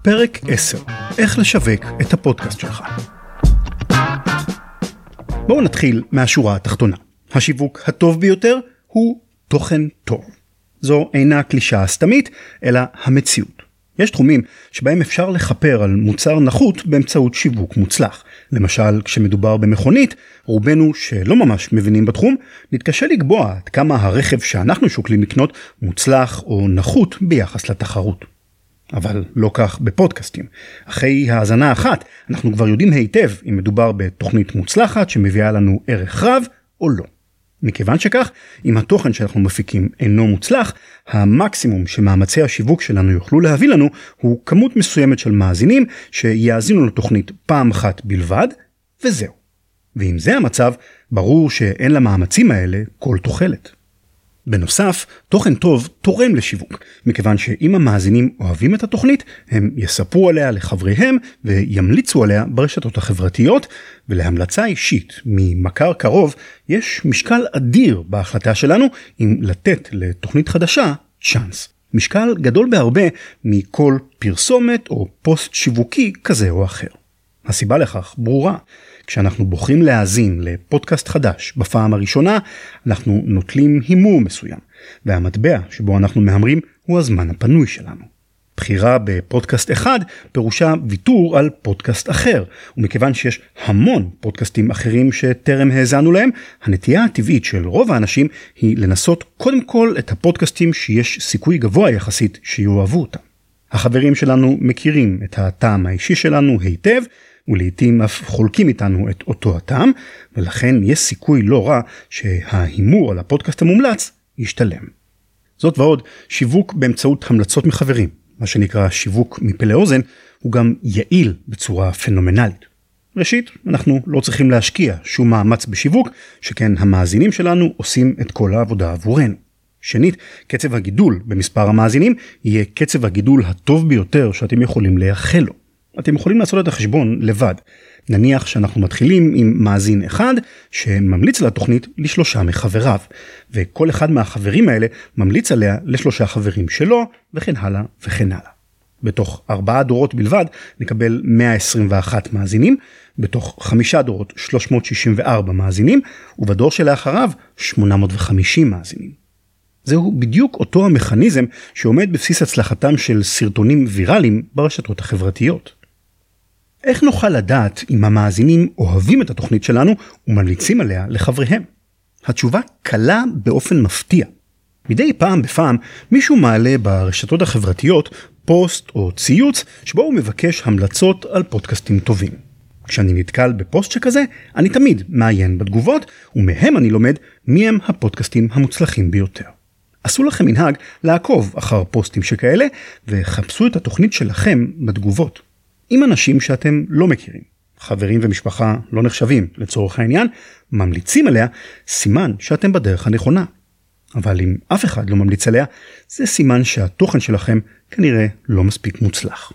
פרק 10. איך לשווק את הפודקאסט שלך. בואו נתחיל מהשורה התחתונה. השיווק הטוב ביותר הוא תוכן טוב. זו אינה קלישאה סתמית, אלא המציאות. יש תחומים שבהם אפשר לחפר על מוצר נחות באמצעות שיווק מוצלח. למשל, כשמדובר במכונית, רובנו שלא ממש מבינים בתחום, נתקשה לקבוע עד כמה הרכב שאנחנו שוקלים לקנות מוצלח או נחות ביחס לתחרות. אבל לא כך בפודקאסטים. אחרי האזנה אחת, אנחנו כבר יודעים היטב אם מדובר בתוכנית מוצלחת שמביאה לנו ערך רב או לא. מכיוון שכך, אם התוכן שאנחנו מפיקים אינו מוצלח, המקסימום שמאמצי השיווק שלנו יוכלו להביא לנו הוא כמות מסוימת של מאזינים שיאזינו לתוכנית פעם אחת בלבד, וזהו. ואם זה המצב, ברור שאין למאמצים האלה כל תוחלת. בנוסף, תוכן טוב תורם לשיווק, מכיוון שאם המאזינים אוהבים את התוכנית, הם יספרו עליה לחבריהם וימליצו עליה ברשתות החברתיות, ולהמלצה אישית ממכר קרוב יש משקל אדיר בהחלטה שלנו אם לתת לתוכנית חדשה צ'אנס. משקל גדול בהרבה מכל פרסומת או פוסט שיווקי כזה או אחר. הסיבה לכך ברורה. כשאנחנו בוחרים להאזין לפודקאסט חדש בפעם הראשונה, אנחנו נוטלים הימור מסוים, והמטבע שבו אנחנו מהמרים הוא הזמן הפנוי שלנו. בחירה בפודקאסט אחד פירושה ויתור על פודקאסט אחר, ומכיוון שיש המון פודקאסטים אחרים שטרם האזנו להם, הנטייה הטבעית של רוב האנשים היא לנסות קודם כל את הפודקאסטים שיש סיכוי גבוה יחסית שיאהבו אותם. החברים שלנו מכירים את הטעם האישי שלנו היטב, ולעיתים אף חולקים איתנו את אותו הטעם, ולכן יש סיכוי לא רע שההימור על הפודקאסט המומלץ ישתלם. זאת ועוד, שיווק באמצעות המלצות מחברים, מה שנקרא שיווק מפה לאוזן, הוא גם יעיל בצורה פנומנלית. ראשית, אנחנו לא צריכים להשקיע שום מאמץ בשיווק, שכן המאזינים שלנו עושים את כל העבודה עבורנו. שנית, קצב הגידול במספר המאזינים יהיה קצב הגידול הטוב ביותר שאתם יכולים לייחל לו. אתם יכולים לעשות את החשבון לבד. נניח שאנחנו מתחילים עם מאזין אחד שממליץ על התוכנית ל3 מחבריו, וכל אחד מהחברים האלה ממליץ עליה ל3 חברים שלו, וכן הלאה וכן הלאה. בתוך 4 דורות בלבד נקבל 121 מאזינים, בתוך 5 דורות 364 מאזינים, ובדור שלאחריו 850 מאזינים. זהו בדיוק אותו המכניזם שעומד בבסיס הצלחתם של סרטונים ויראליים ברשתות החברתיות. איך נוכל לדעת אם המאזינים אוהבים את התוכנית שלנו וממליצים עליה לחבריהם? התשובה קלה באופן מפתיע. מדי פעם בפעם מישהו מעלה ברשתות החברתיות פוסט או ציוץ שבו הוא מבקש המלצות על פודקאסטים טובים. כשאני נתקל בפוסט שכזה, אני תמיד מעיין בתגובות, ומהם אני לומד מי הם הפודקאסטים המוצלחים ביותר. עשו לכם מנהג לעקוב אחר פוסטים שכאלה, וחפשו את התוכנית שלכם בתגובות. עם אנשים שאתם לא מכירים, חברים ומשפחה לא נחשבים לצורך העניין, ממליצים עליה, סימן שאתם בדרך הנכונה. אבל אם אף אחד לא ממליץ עליה, זה סימן שהתוכן שלכם כנראה לא מספיק מוצלח.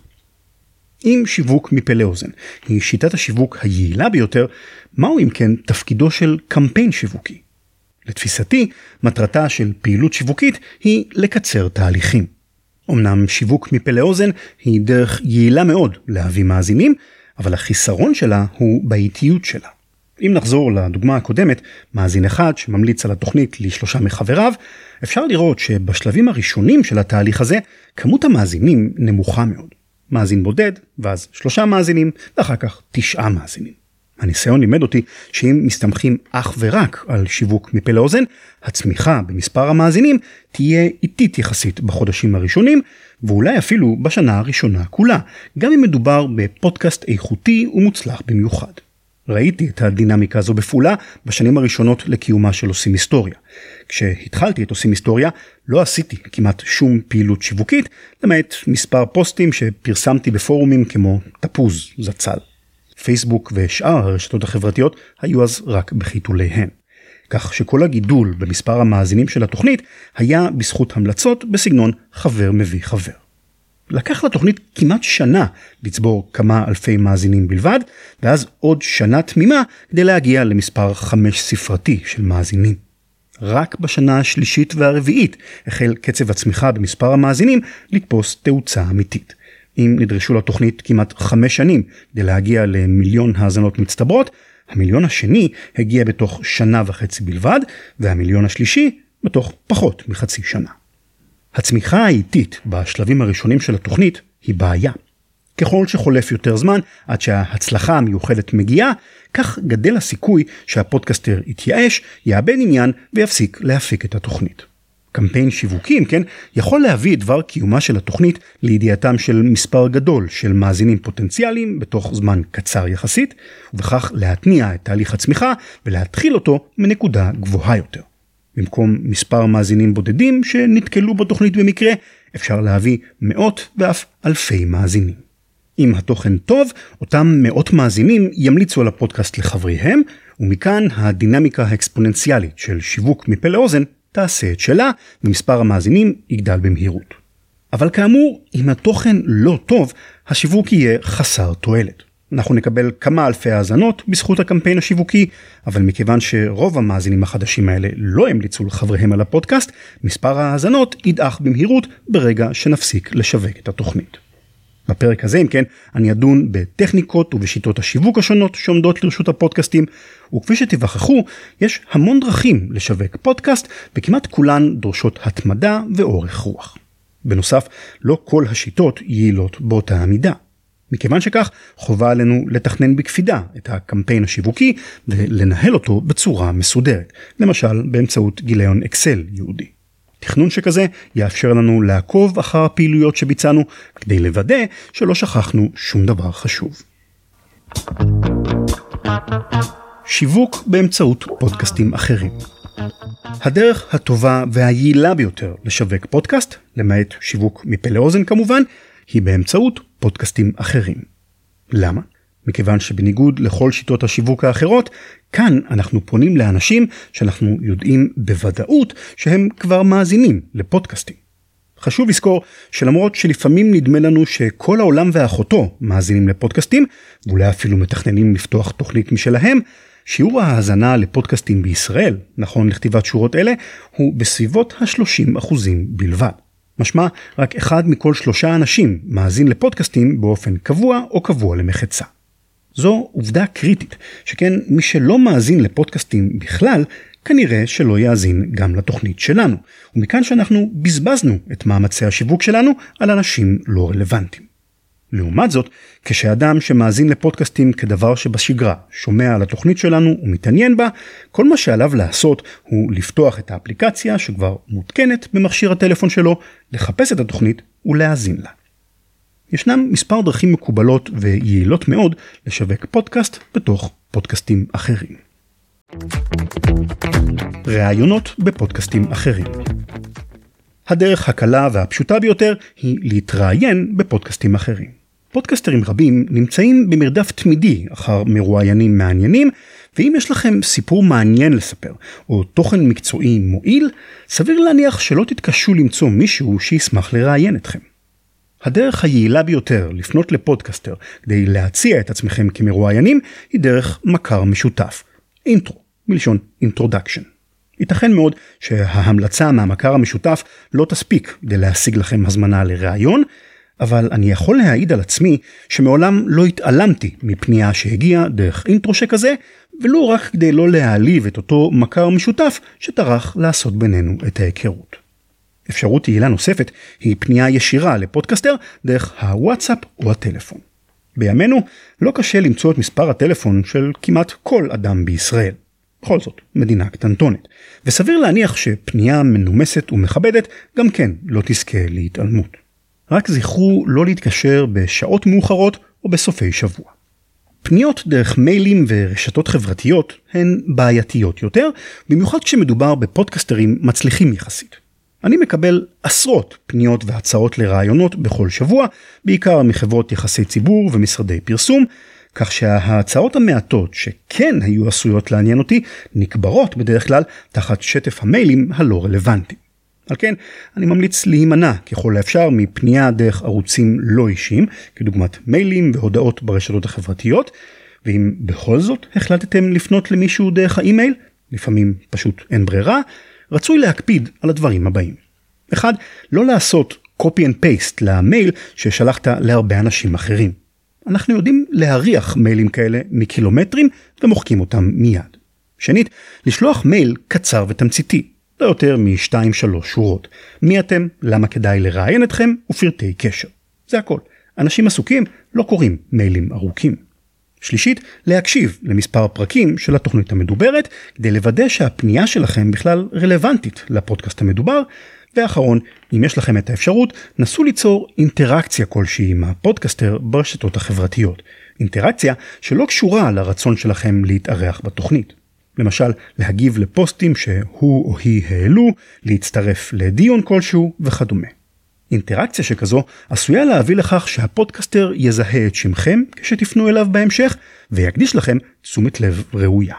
אם שיווק מפה לאוזן היא שיטת השיווק היעילה ביותר, מהו אם כן תפקידו של קמפיין שיווקי? לתפיסתי, מטרתה של פעילות שיווקית היא לקצר תהליכים. אמנם שיווק מפה לאוזן היא דרך יעילה מאוד להביא מאזינים, אבל החיסרון שלה הוא באיטיות שלה. אם נחזור לדוגמה הקודמת, מאזין אחד שממליץ על התוכנית ל3 מחבריו, אפשר לראות שבשלבים הראשונים של התהליך הזה, כמות המאזינים נמוכה מאוד. מאזין בודד, ואז 3 מאזינים, ואחר כך 9 מאזינים. הניסיון לימד אותי שאם מסתמכים אך ורק על שיווק מפה לאוזן, הצמיחה במספר המאזינים תהיה איטית יחסית בחודשים הראשונים, ואולי אפילו בשנה הראשונה כולה, גם אם מדובר בפודקאסט איכותי ומוצלח במיוחד. ראיתי את הדינמיקה הזו בפעולה בשנים הראשונות לקיומה של עושים היסטוריה. כשהתחלתי את עושים היסטוריה, לא עשיתי כמעט שום פעילות שיווקית, למעט מספר פוסטים שפרסמתי בפורומים כמו תפוז זצ"ל. פייסבוק ושאר הרשתות החברתיות היו אז רק בחיתוליהן. כך שכל הגידול במספר המאזינים של התוכנית היה בזכות המלצות בסגנון חבר מביא חבר. לקח לתוכנית כמעט שנה לצבור כמה אלפי מאזינים בלבד, ואז עוד שנה תמימה כדי להגיע למספר 5 ספרתי של מאזינים. רק בשנה השלישית והרביעית החל קצב הצמיחה במספר המאזינים לתפוס תאוצה אמיתית. אם נדרשו לתוכנית כמעט 5 שנים כדי להגיע למיליון האזנות מצטברות, המיליון השני הגיע בתוך 1.5 שנה בלבד, והמיליון השלישי בתוך פחות מחצי שנה. הצמיחה האיטית בשלבים הראשונים של התוכנית היא בעיה. ככל שחולף יותר זמן עד שההצלחה המיוחדת מגיעה, כך גדל הסיכוי שהפודקאסטר יתייאש, יאבד עניין ויפסיק להפיק את התוכנית. קמפיין שיווקים, כן, יכול להביא את דבר קיומה של התוכנית לידיעתם של מספר גדול של מאזינים פוטנציאליים בתוך זמן קצר יחסית, ובכך להתניע את תהליך הצמיחה ולהתחיל אותו מנקודה גבוהה יותר. במקום מספר מאזינים בודדים שנתקלו בתוכנית במקרה, אפשר להביא מאות ואף אלפי מאזינים. אם התוכן טוב, אותם מאות מאזינים ימליצו על הפודקאסט לחבריהם, ומכאן הדינמיקה האקספוננציאלית של שיווק מפה לאוזן תעשה את שלה, ומספר המאזינים יגדל במהירות. אבל כאמור, אם התוכן לא טוב, השיווק יהיה חסר תועלת. אנחנו נקבל כמה אלפי האזנות בזכות הקמפיין השיווקי, אבל מכיוון שרוב המאזינים החדשים האלה לא המליצו לחבריהם על הפודקאסט, מספר האזנות ידעך במהירות ברגע שנפסיק לשווק את התוכנית. בפרק הזה, אם כן, אני אדון בטכניקות ובשיטות השיווק השונות שעומדות לרשות הפודקאסטים, וכפי שתיווכחו, יש המון דרכים לשווק פודקאסט, וכמעט כולן דורשות התמדה ואורך רוח. בנוסף, לא כל השיטות יעילות באותה המידה. מכיוון שכך, חובה עלינו לתכנן בקפידה את הקמפיין השיווקי, ולנהל אותו בצורה מסודרת, למשל באמצעות גיליון אקסל ייעודי. תכנון שכזה יאפשר לנו לעקוב אחר הפעילויות שביצענו, כדי לוודא שלא שכחנו שום דבר חשוב. שיווק באמצעות פודקאסטים אחרים. הדרך הטובה והיעילה ביותר לשווק פודקאסט, למעט שיווק מפה לאוזן כמובן, היא באמצעות פודקאסטים אחרים. למה? מכיוון שבניגוד לכל שיטות השיווק האחרות, כאן אנחנו פונים לאנשים שאנחנו יודעים בוודאות שהם כבר מאזינים לפודקאסטים. חשוב לזכור שלמרות שלפעמים נדמה לנו שכל העולם ואחותו מאזינים לפודקאסטים, ואולי אפילו מתכננים לפתוח תוכנית משלהם, שיעור ההאזנה לפודקאסטים בישראל, נכון לכתיבת שורות אלה, הוא בסביבות 30% בלבד. משמע, רק 1 מכל 3 אנשים מאזין לפודקאסטים באופן קבוע או קבוע למחצה. זו עובדה קריטית, שכן מי שלא מאזין לפודקאסטים בכלל, כנראה שלא יאזין גם לתוכנית שלנו, ומכאן שאנחנו בזבזנו את מאמצי השיווק שלנו על אנשים לא רלוונטיים. לעומת זאת, כשאדם שמאזין לפודקאסטים כדבר שבשגרה, שומע על התוכנית שלנו ומתעניין בה, כל מה שעליו לעשות הוא לפתוח את האפליקציה שכבר מותקנת במכשיר הטלפון שלו, לחפש את התוכנית ולהאזין לה. ישנם מספר דרכים מקובלות ויעילות מאוד לשווק פודקאסט בתוך פודקאסטים אחרים. ראיונות בפודקאסטים אחרים. הדרך הקלה והפשוטה ביותר היא להתראיין בפודקאסטים אחרים. פודקאסטרים רבים נמצאים במרדף תמידי אחר מרואיינים מעניינים, ואם יש לכם סיפור מעניין לספר או תוכן מקצועי מועיל, סביר להניח שלא תתקשו למצוא מישהו שישמח לראיין אתכם. הדרך היעילה ביותר לפנות לפודקאסטר כדי להציע את עצמכם כמרואיינים היא דרך מכר משותף. אינטרו, מלשון introduction. ייתכן מאוד שההמלצה מהמכר המשותף לא תספיק כדי להשיג לכם הזמנה לראיון, אבל אני יכול להעיד על עצמי שמעולם לא התעלמתי מפנייה שהגיעה דרך אינטרו שכזה, ולא רק כדי לא להעליב את אותו מכר משותף שטרח לעשות בינינו את ההיכרות. אפשרות יעילה נוספת היא פנייה ישירה לפודקאסטר דרך הוואטסאפ או הטלפון. בימינו לא קשה למצוא את מספר הטלפון של כמעט כל אדם בישראל. בכל זאת, מדינה קטנטונת. וסביר להניח שפנייה מנומסת ומכבדת גם כן לא תזכה להתעלמות. רק זכרו לא להתקשר בשעות מאוחרות או בסופי שבוע. פניות דרך מיילים ורשתות חברתיות הן בעייתיות יותר, במיוחד כשמדובר בפודקאסטרים מצליחים יחסית. אני מקבל עשרות פניות והצעות לרעיונות בכל שבוע, בעיקר מחברות יחסי ציבור ומשרדי פרסום, כך שההצעות המעטות שכן היו עשויות לעניין אותי, נקברות בדרך כלל תחת שטף המיילים הלא רלוונטיים. על כן, אני ממליץ להימנע ככל האפשר מפנייה דרך ערוצים לא אישיים, כדוגמת מיילים והודעות ברשתות החברתיות, ואם בכל זאת החלטתם לפנות למישהו דרך האימייל, לפעמים פשוט אין ברירה, רצוי להקפיד על הדברים הבאים. 1. לא לעשות copy and paste למייל ששלחת להרבה אנשים אחרים. אנחנו יודעים להריח מיילים כאלה מקילומטרים ומוחקים אותם מיד. שנית, לשלוח מייל קצר ותמציתי, לא יותר מ2-3 שורות. מי אתם, למה כדאי לראיין אתכם ופרטי קשר. זה הכל. אנשים עסוקים לא קוראים מיילים ארוכים. שלישית, להקשיב למספר פרקים של התוכנית המדוברת, כדי לוודא שהפנייה שלכם בכלל רלוונטית לפודקאסט המדובר. ואחרון, אם יש לכם את האפשרות, נסו ליצור אינטראקציה כלשהי עם הפודקאסטר ברשתות החברתיות. אינטראקציה שלא קשורה לרצון שלכם להתארח בתוכנית. למשל, להגיב לפוסטים שהוא או היא העלו, להצטרף לדיון כלשהו וכדומה. אינטראקציה שכזו עשויה להביא לכך שהפודקאסטר יזהה את שמכם כשתפנו אליו בהמשך, ויקדיש לכם תשומת לב ראויה.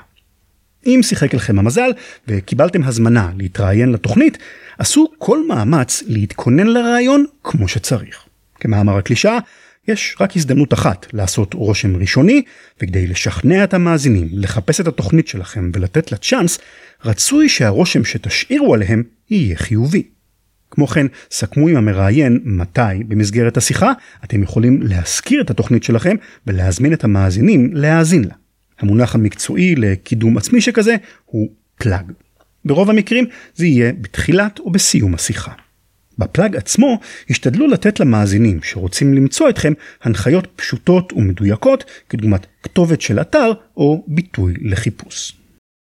אם שיחק לכם המזל וקיבלתם הזמנה להתראיין לתוכנית, עשו כל מאמץ להתכונן לרעיון כמו שצריך. כמאמר הקלישאה, יש רק הזדמנות אחת לעשות רושם ראשוני, וכדי לשכנע את המאזינים לחפש את התוכנית שלכם ולתת לה צ'אנס, רצוי שהרושם שתשאירו עליהם יהיה חיובי. כמו כן, סכמו עם המראיין מתי במסגרת השיחה אתם יכולים להזכיר את התוכנית שלכם ולהזמין את המאזינים להאזין לה. המונח המקצועי לקידום עצמי שכזה הוא פלאג. ברוב המקרים זה יהיה בתחילת או בסיום השיחה. בפלאג עצמו השתדלו לתת למאזינים שרוצים למצוא אתכם הנחיות פשוטות ומדויקות כדוגמת כתובת של אתר או ביטוי לחיפוש.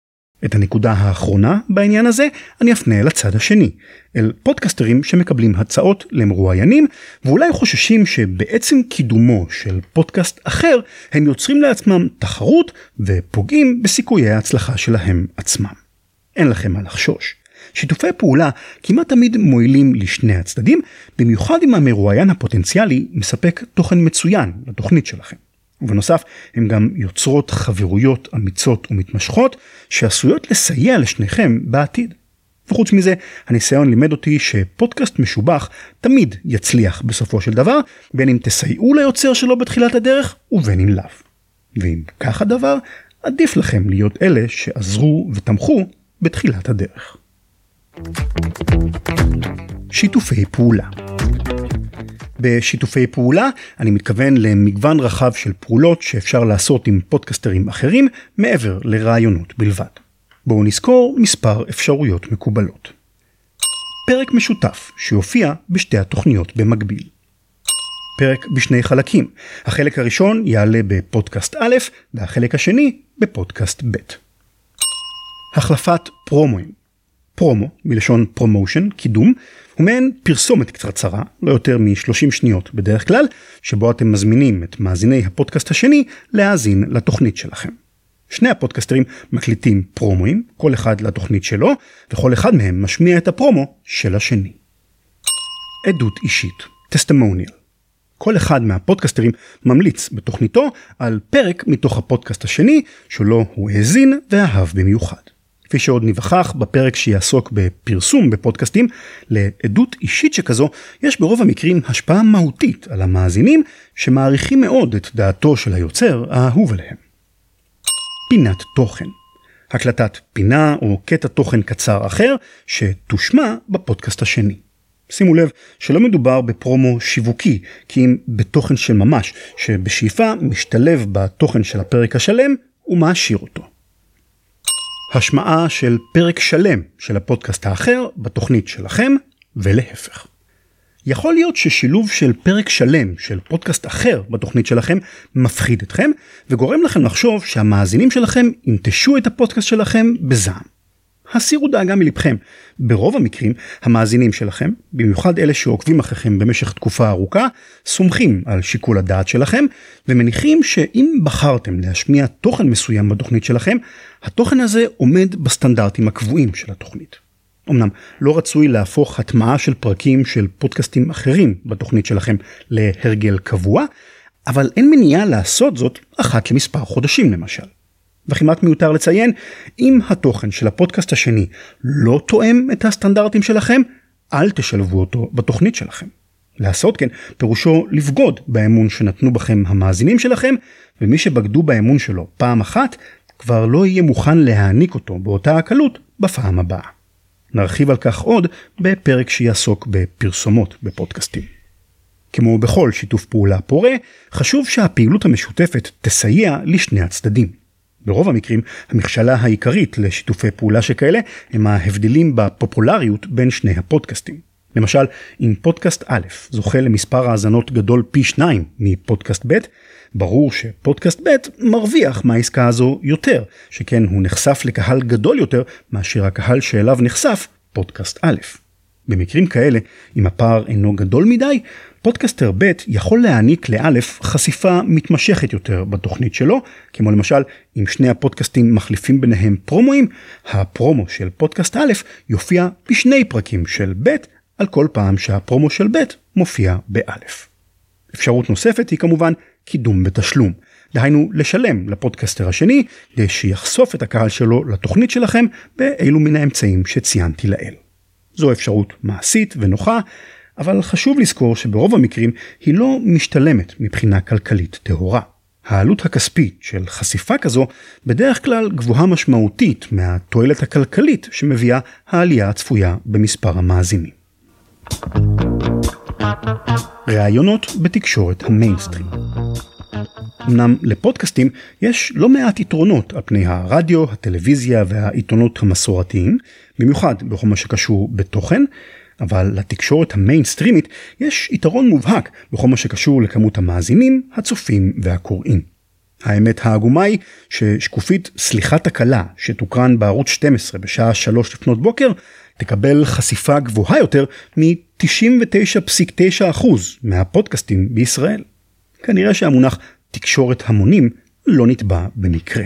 את הנקודה האחרונה בעניין הזה אני אפנה אל הצד השני, אל פודקסטרים שמקבלים הצעות למרואיינים ואולי חוששים שבעצם קידומו של פודקאסט אחר הם יוצרים לעצמם תחרות ופוגעים בסיכויי ההצלחה שלהם עצמם. אין לכם מה לחשוש. שיתופי פעולה כמעט תמיד מועילים לשני הצדדים, במיוחד אם המרואיין הפוטנציאלי מספק תוכן מצוין לתוכנית שלכם. ובנוסף, הם גם יוצרות חברויות אמיצות ומתמשכות שעשויות לסייע לשניכם בעתיד. וחוץ מזה, הניסיון לימד אותי שפודקאסט משובח תמיד יצליח בסופו של דבר, בין אם תסייעו ליוצר שלו בתחילת הדרך ובין אם לאו. ואם כך הדבר, עדיף לכם להיות אלה שעזרו ותמכו בתחילת הדרך. שיתופי פעולה. בשיתופי פעולה אני מתכוון למגוון רחב של פעולות שאפשר לעשות עם פודקסטרים אחרים מעבר לרעיונות בלבד. בואו נזכור מספר אפשרויות מקובלות. פרק משותף שיופיע בשתי התוכניות במקביל. פרק בשני חלקים. החלק הראשון יעלה בפודקאסט א' והחלק השני בפודקאסט ב'. החלפת פרומואים. פרומו, מלשון פרומושן, קידום, הוא מעין פרסומת קצרצרה, לא יותר מ-30 שניות בדרך כלל, שבו אתם מזמינים את מאזיני הפודקאסט השני להאזין לתוכנית שלכם. שני הפודקסטרים מקליטים פרומואים, כל אחד לתוכנית שלו, וכל אחד מהם משמיע את הפרומו של השני. עדות אישית, טסטימוניאל. כל אחד מהפודקסטרים ממליץ בתוכניתו על פרק מתוך הפודקאסט השני, שלו הוא האזין ואהב במיוחד. כפי שעוד נבחך בפרק שיעסוק בפרסום בפודקאסטים, לעדות אישית שכזו יש ברוב המקרים השפעה מהותית על המאזינים שמעריכים מאוד את דעתו של היוצר האהוב עליהם. פינת תוכן. הקלטת פינה או קטע תוכן קצר אחר שתושמע בפודקאסט השני. שימו לב שלא מדובר בפרומו שיווקי, כי אם בתוכן של ממש שבשאיפה משתלב בתוכן של הפרק השלם ומעשיר אותו. השמעה של פרק שלם של הפודקאסט האחר בתוכנית שלכם ולהפך. יכול להיות ששילוב של פרק שלם של פודקאסט אחר בתוכנית שלכם מפחיד אתכם וגורם לכם לחשוב שהמאזינים שלכם ינטשו את הפודקאסט שלכם בזעם. הסירו דאגה מלבכם. ברוב המקרים המאזינים שלכם, במיוחד אלה שעוקבים אחריכם במשך תקופה ארוכה, סומכים על שיקול הדעת שלכם ומניחים שאם בחרתם להשמיע תוכן מסוים בתוכנית שלכם, התוכן הזה עומד בסטנדרטים הקבועים של התוכנית. אמנם לא רצוי להפוך הטמעה של פרקים של פודקאסטים אחרים בתוכנית שלכם להרגל קבוע, אבל אין מניעה לעשות זאת אחת למספר חודשים למשל. וכמעט מיותר לציין, אם התוכן של הפודקאסט השני לא תואם את הסטנדרטים שלכם, אל תשלבו אותו בתוכנית שלכם. לעשות כן, פירושו לבגוד באמון שנתנו בכם המאזינים שלכם, ומי שבגדו באמון שלו פעם אחת, כבר לא יהיה מוכן להעניק אותו באותה הקלות בפעם הבאה. נרחיב על כך עוד בפרק שיעסוק בפרסומות בפודקאסטים. כמו בכל שיתוף פעולה פורה, חשוב שהפעילות המשותפת תסייע לשני הצדדים. ברוב המקרים, המכשלה העיקרית לשיתופי פעולה שכאלה הם ההבדלים בפופולריות בין שני הפודקאסטים. למשל, אם פודקאסט א' זוכה למספר האזנות גדול פי 2 מפודקאסט ב', ברור שפודקאסט ב' מרוויח מהעסקה הזו יותר, שכן הוא נחשף לקהל גדול יותר מאשר הקהל שאליו נחשף פודקאסט א'. במקרים כאלה, אם הפער אינו גדול מדי, פודקאסטר ב' יכול להעניק לאלף חשיפה מתמשכת יותר בתוכנית שלו, כמו למשל, אם שני הפודקאסטים מחליפים ביניהם פרומואים, הפרומו של פודקאסט א' יופיע בשני פרקים של ב' על כל פעם שהפרומו של ב' מופיע באלף. אפשרות נוספת היא כמובן קידום בתשלום. דהיינו לשלם לפודקאסטר השני, כדי שיחשוף את הקהל שלו לתוכנית שלכם באילו מן האמצעים שציינתי לאל. זו אפשרות מעשית ונוחה, אבל חשוב לזכור שברוב המקרים היא לא משתלמת מבחינה כלכלית טהורה. העלות הכספית של חשיפה כזו בדרך כלל גבוהה משמעותית מהתועלת הכלכלית שמביאה העלייה הצפויה במספר המאזינים. ראיונות בתקשורת המיינסטרים. אמנם לפודקאסטים יש לא מעט יתרונות על פני הרדיו, הטלוויזיה והעיתונות המסורתיים, במיוחד בכל מה שקשור בתוכן, אבל לתקשורת המיינסטרימית יש יתרון מובהק בכל מה שקשור לכמות המאזינים, הצופים והקוראים. האמת העגומה היא ששקופית סליחת הקלה שתוקרן בערוץ 12 בשעה 3 לפנות בוקר, תקבל חשיפה גבוהה יותר מ-99.9% מהפודקאסטים בישראל. כנראה שהמונח תקשורת המונים לא נטבע במקרה.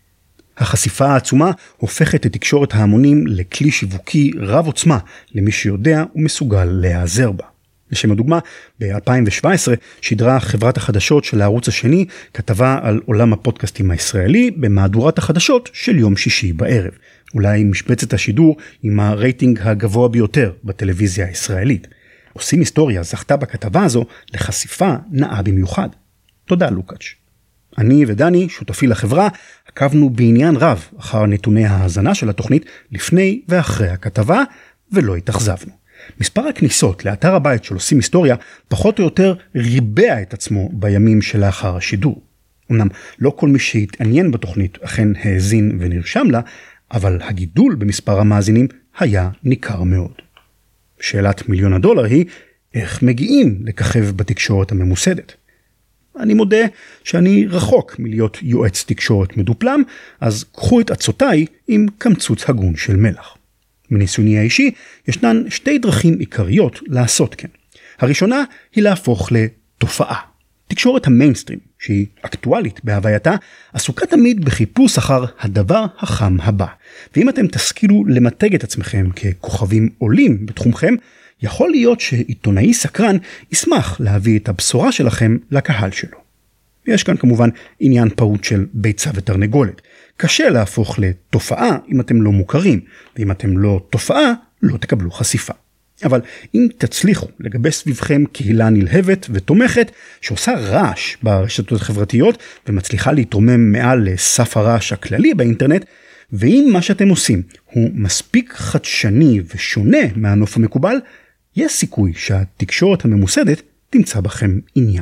החשיפה העצומה הופכת את תקשורת ההמונים לכלי שיווקי רב עוצמה למי שיודע ומסוגל להיעזר בה. לשם הדוגמה, ב-2017 שידרה חברת החדשות של הערוץ השני כתבה על עולם הפודקאסטים הישראלי במהדורת החדשות של יום שישי בערב. אולי משבצת השידור עם הרייטינג הגבוה ביותר בטלוויזיה הישראלית. עושים היסטוריה זכתה בכתבה הזו לחשיפה נאה במיוחד. תודה לוקאץ'. אני ודני, שותפי לחברה, עקבנו בעניין רב אחר נתוני ההאזנה של התוכנית לפני ואחרי הכתבה, ולא התאכזבנו. מספר הכניסות לאתר הבית של עושים היסטוריה פחות או יותר ריבע את עצמו בימים שלאחר השידור. אמנם לא כל מי שהתעניין בתוכנית אכן האזין ונרשם לה, אבל הגידול במספר המאזינים היה ניכר מאוד. שאלת $1,000,000 היא, איך מגיעים לככב בתקשורת הממוסדת? אני מודה שאני רחוק מלהיות יועץ תקשורת מדופלם, אז קחו את עצותיי עם קמצוץ הגון של מלח. מניסיוני האישי, ישנן שתי דרכים עיקריות לעשות כן. הראשונה היא להפוך לתופעה. תקשורת המיינסטרים, שהיא אקטואלית בהווייתה, עסוקה תמיד בחיפוש אחר הדבר החם הבא. ואם אתם תשכילו למתג את עצמכם ככוכבים עולים בתחומכם, יכול להיות שעיתונאי סקרן ישמח להביא את הבשורה שלכם לקהל שלו. יש כאן כמובן עניין פעוט של ביצה ותרנגולת. קשה להפוך לתופעה אם אתם לא מוכרים, ואם אתם לא תופעה, לא תקבלו חשיפה. אבל אם תצליחו לגבי סביבכם קהילה נלהבת ותומכת, שעושה רעש ברשתות החברתיות, ומצליחה להתרומם מעל לסף הרעש הכללי באינטרנט, ואם מה שאתם עושים הוא מספיק חדשני ושונה מהנוף המקובל, יש סיכוי שהתקשורת הממוסדת תמצא בכם עניין.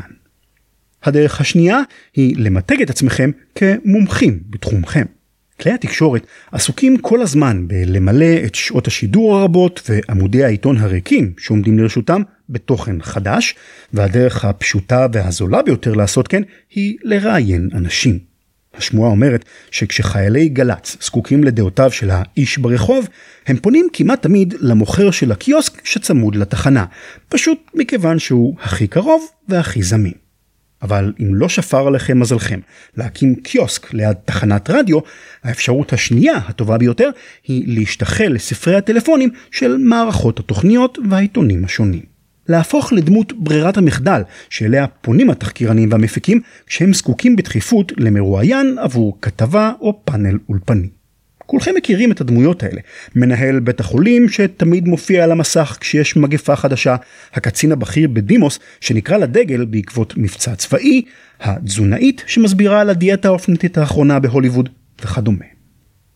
הדרך השנייה היא למתג את עצמכם כמומחים בתחומכם. כלי התקשורת עסוקים כל הזמן בלמלא את שעות השידור הרבות ועמודי העיתון הריקים שעומדים לרשותם בתוכן חדש, והדרך הפשוטה והזולה ביותר לעשות כן היא לראיין אנשים. השמועה אומרת שכשחיילי גלץ זקוקים לדעותיו של האיש ברחוב, הם פונים כמעט תמיד למוכר של הקיוסק שצמוד לתחנה, פשוט מכיוון שהוא הכי קרוב והכי זמין. אבל אם לא שפר עליכם מזלכם להקים קיוסק ליד תחנת רדיו, האפשרות השנייה הטובה ביותר היא להשתחל לספרי הטלפונים של מערכות התוכניות והעיתונים השונים. להפוך לדמות ברירת המחדל שאליה פונים התחקירנים והמפיקים כשהם זקוקים בדחיפות למרואיין עבור כתבה או פאנל אולפני. כולכם מכירים את הדמויות האלה. מנהל בית החולים שתמיד מופיע על המסך כשיש מגפה חדשה, הקצין הבכיר בדימוס שנקרא לדגל בעקבות מבצע צבאי, התזונאית שמסבירה על הדיאטה האופנתית האחרונה בהוליווד וכדומה.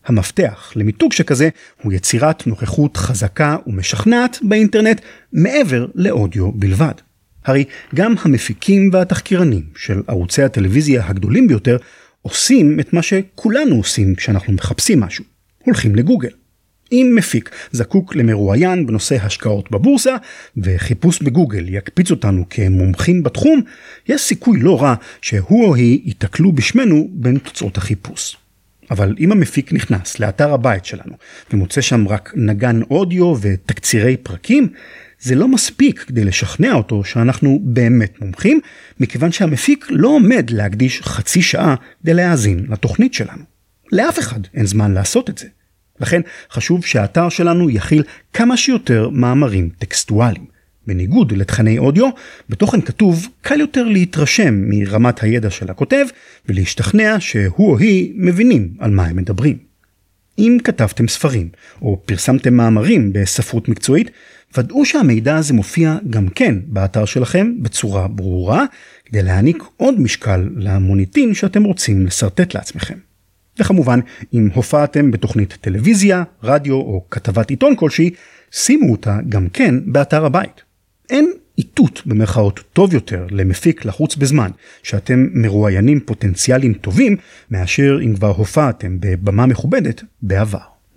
המפתח למיתוג שכזה הוא יצירת נוכחות חזקה ומשכנעת באינטרנט מעבר לאודיו בלבד. הרי גם המפיקים והתחקירנים של ערוצי הטלוויזיה הגדולים ביותר עושים את מה שכולנו עושים כשאנחנו מחפשים משהו. הולכים לגוגל. אם מפיק זקוק למרואיין בנושא השקעות בבורסה, וחיפוש בגוגל יקפיץ אותנו כמומחים בתחום, יש סיכוי לא רע שהוא או היא ייתקלו בשמנו בין תוצאות החיפוש. אבל אם המפיק נכנס לאתר הבית שלנו, ומוצא שם רק נגן אודיו ותקצירי פרקים, זה לא מספיק כדי לשכנע אותו שאנחנו באמת מומחים, מכיוון שהמפיק לא עומד להקדיש חצי שעה כדי להאזין לתוכנית שלנו. לאף אחד אין זמן לעשות את זה. לכן חשוב שהאתר שלנו יכיל כמה שיותר מאמרים טקסטואליים. בניגוד לתכני אודיו, בתוכן כתוב קל יותר להתרשם מרמת הידע של הכותב, ולהשתכנע שהוא או היא מבינים על מה הם מדברים. אם כתבתם ספרים, או פרסמתם מאמרים בספרות מקצועית, ודאו שהמידע הזה מופיע גם כן באתר שלכם בצורה ברורה, כדי להעניק עוד משקל למוניטין שאתם רוצים לסרטט לעצמכם. וכמובן, אם הופעתם בתוכנית טלוויזיה, רדיו או כתבת עיתון כלשהי, שימו אותה גם כן באתר הבית. אין איתות במרכאות טוב יותר למפיק לחוץ בזמן, שאתם מרואיינים פוטנציאליים טובים, מאשר אם כבר הופעתם בבמה מכובדת בעבר.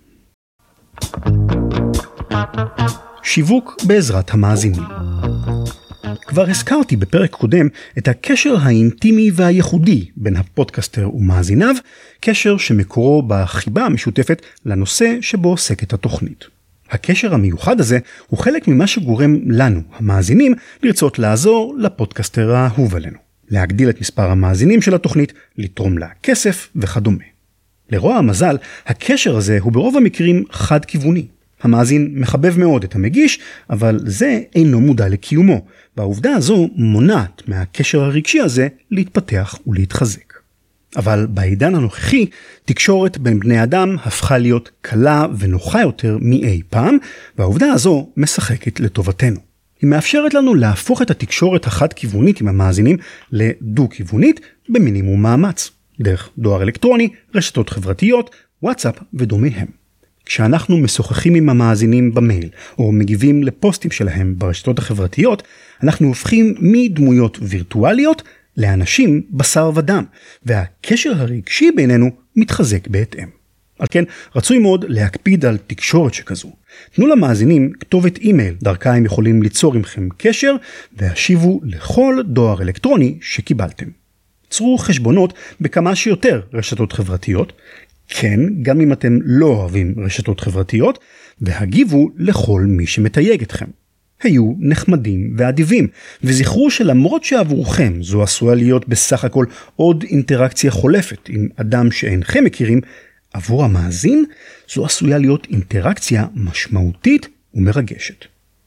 שיווק בעזרת המאזינים. כבר הזכרתי בפרק קודם את הקשר האינטימי והייחודי בין הפודקאסטר ומאזיניו, קשר שמקורו בחיבה המשותפת לנושא שבו עוסקת התוכנית. הקשר המיוחד הזה הוא חלק ממה שגורם לנו, המאזינים, לרצות לעזור לפודקאסטר האהוב עלינו, להגדיל את מספר המאזינים של התוכנית, לתרום לה כסף וכדומה. לרוע המזל, הקשר הזה הוא ברוב המקרים חד-כיווני. המאזין מחבב מאוד את המגיש, אבל זה אינו מודע לקיומו, והעובדה הזו מונעת מהקשר הרגשי הזה להתפתח ולהתחזק. אבל בעידן הנוכחי, תקשורת בין בני אדם הפכה להיות קלה ונוחה יותר מאי פעם, והעובדה הזו משחקת לטובתנו. היא מאפשרת לנו להפוך את התקשורת החד-כיוונית עם המאזינים לדו-כיוונית במינימום מאמץ, דרך דואר אלקטרוני, רשתות חברתיות, וואטסאפ ודומיהם. כשאנחנו משוחחים עם המאזינים במייל, או מגיבים לפוסטים שלהם ברשתות החברתיות, אנחנו הופכים מדמויות וירטואליות לאנשים בשר ודם, והקשר הרגשי בינינו מתחזק בהתאם. על כן, רצוי מאוד להקפיד על תקשורת שכזו. תנו למאזינים כתובת אימייל, דרכה הם יכולים ליצור עמכם קשר, והשיבו לכל דואר אלקטרוני שקיבלתם. צרו חשבונות בכמה שיותר רשתות חברתיות, כן, גם אם אתם לא אוהבים רשתות חברתיות, והגיבו לכל מי שמתייג אתכם. היו נחמדים ואדיבים, וזכרו שלמרות שעבורכם זו עשויה להיות בסך הכל עוד אינטראקציה חולפת עם אדם שאינכם מכירים, עבור המאזין זו עשויה להיות אינטראקציה משמעותית ומרגשת.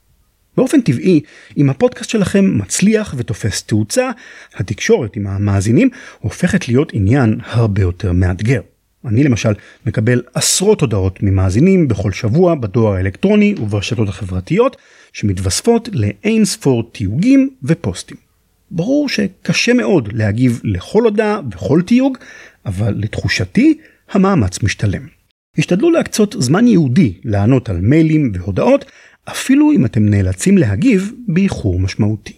באופן טבעי, אם הפודקאסט שלכם מצליח ותופס תאוצה, התקשורת עם המאזינים הופכת להיות עניין הרבה יותר מאתגר. אני למשל מקבל עשרות הודעות ממאזינים בכל שבוע בדואר האלקטרוני וברשתות החברתיות, שמתווספות לאין ספור תיוגים ופוסטים. ברור שקשה מאוד להגיב לכל הודעה וכל תיוג, אבל לתחושתי המאמץ משתלם. השתדלו להקצות זמן יהודי לענות על מיילים והודעות, אפילו אם אתם נאלצים להגיב באיחור משמעותי.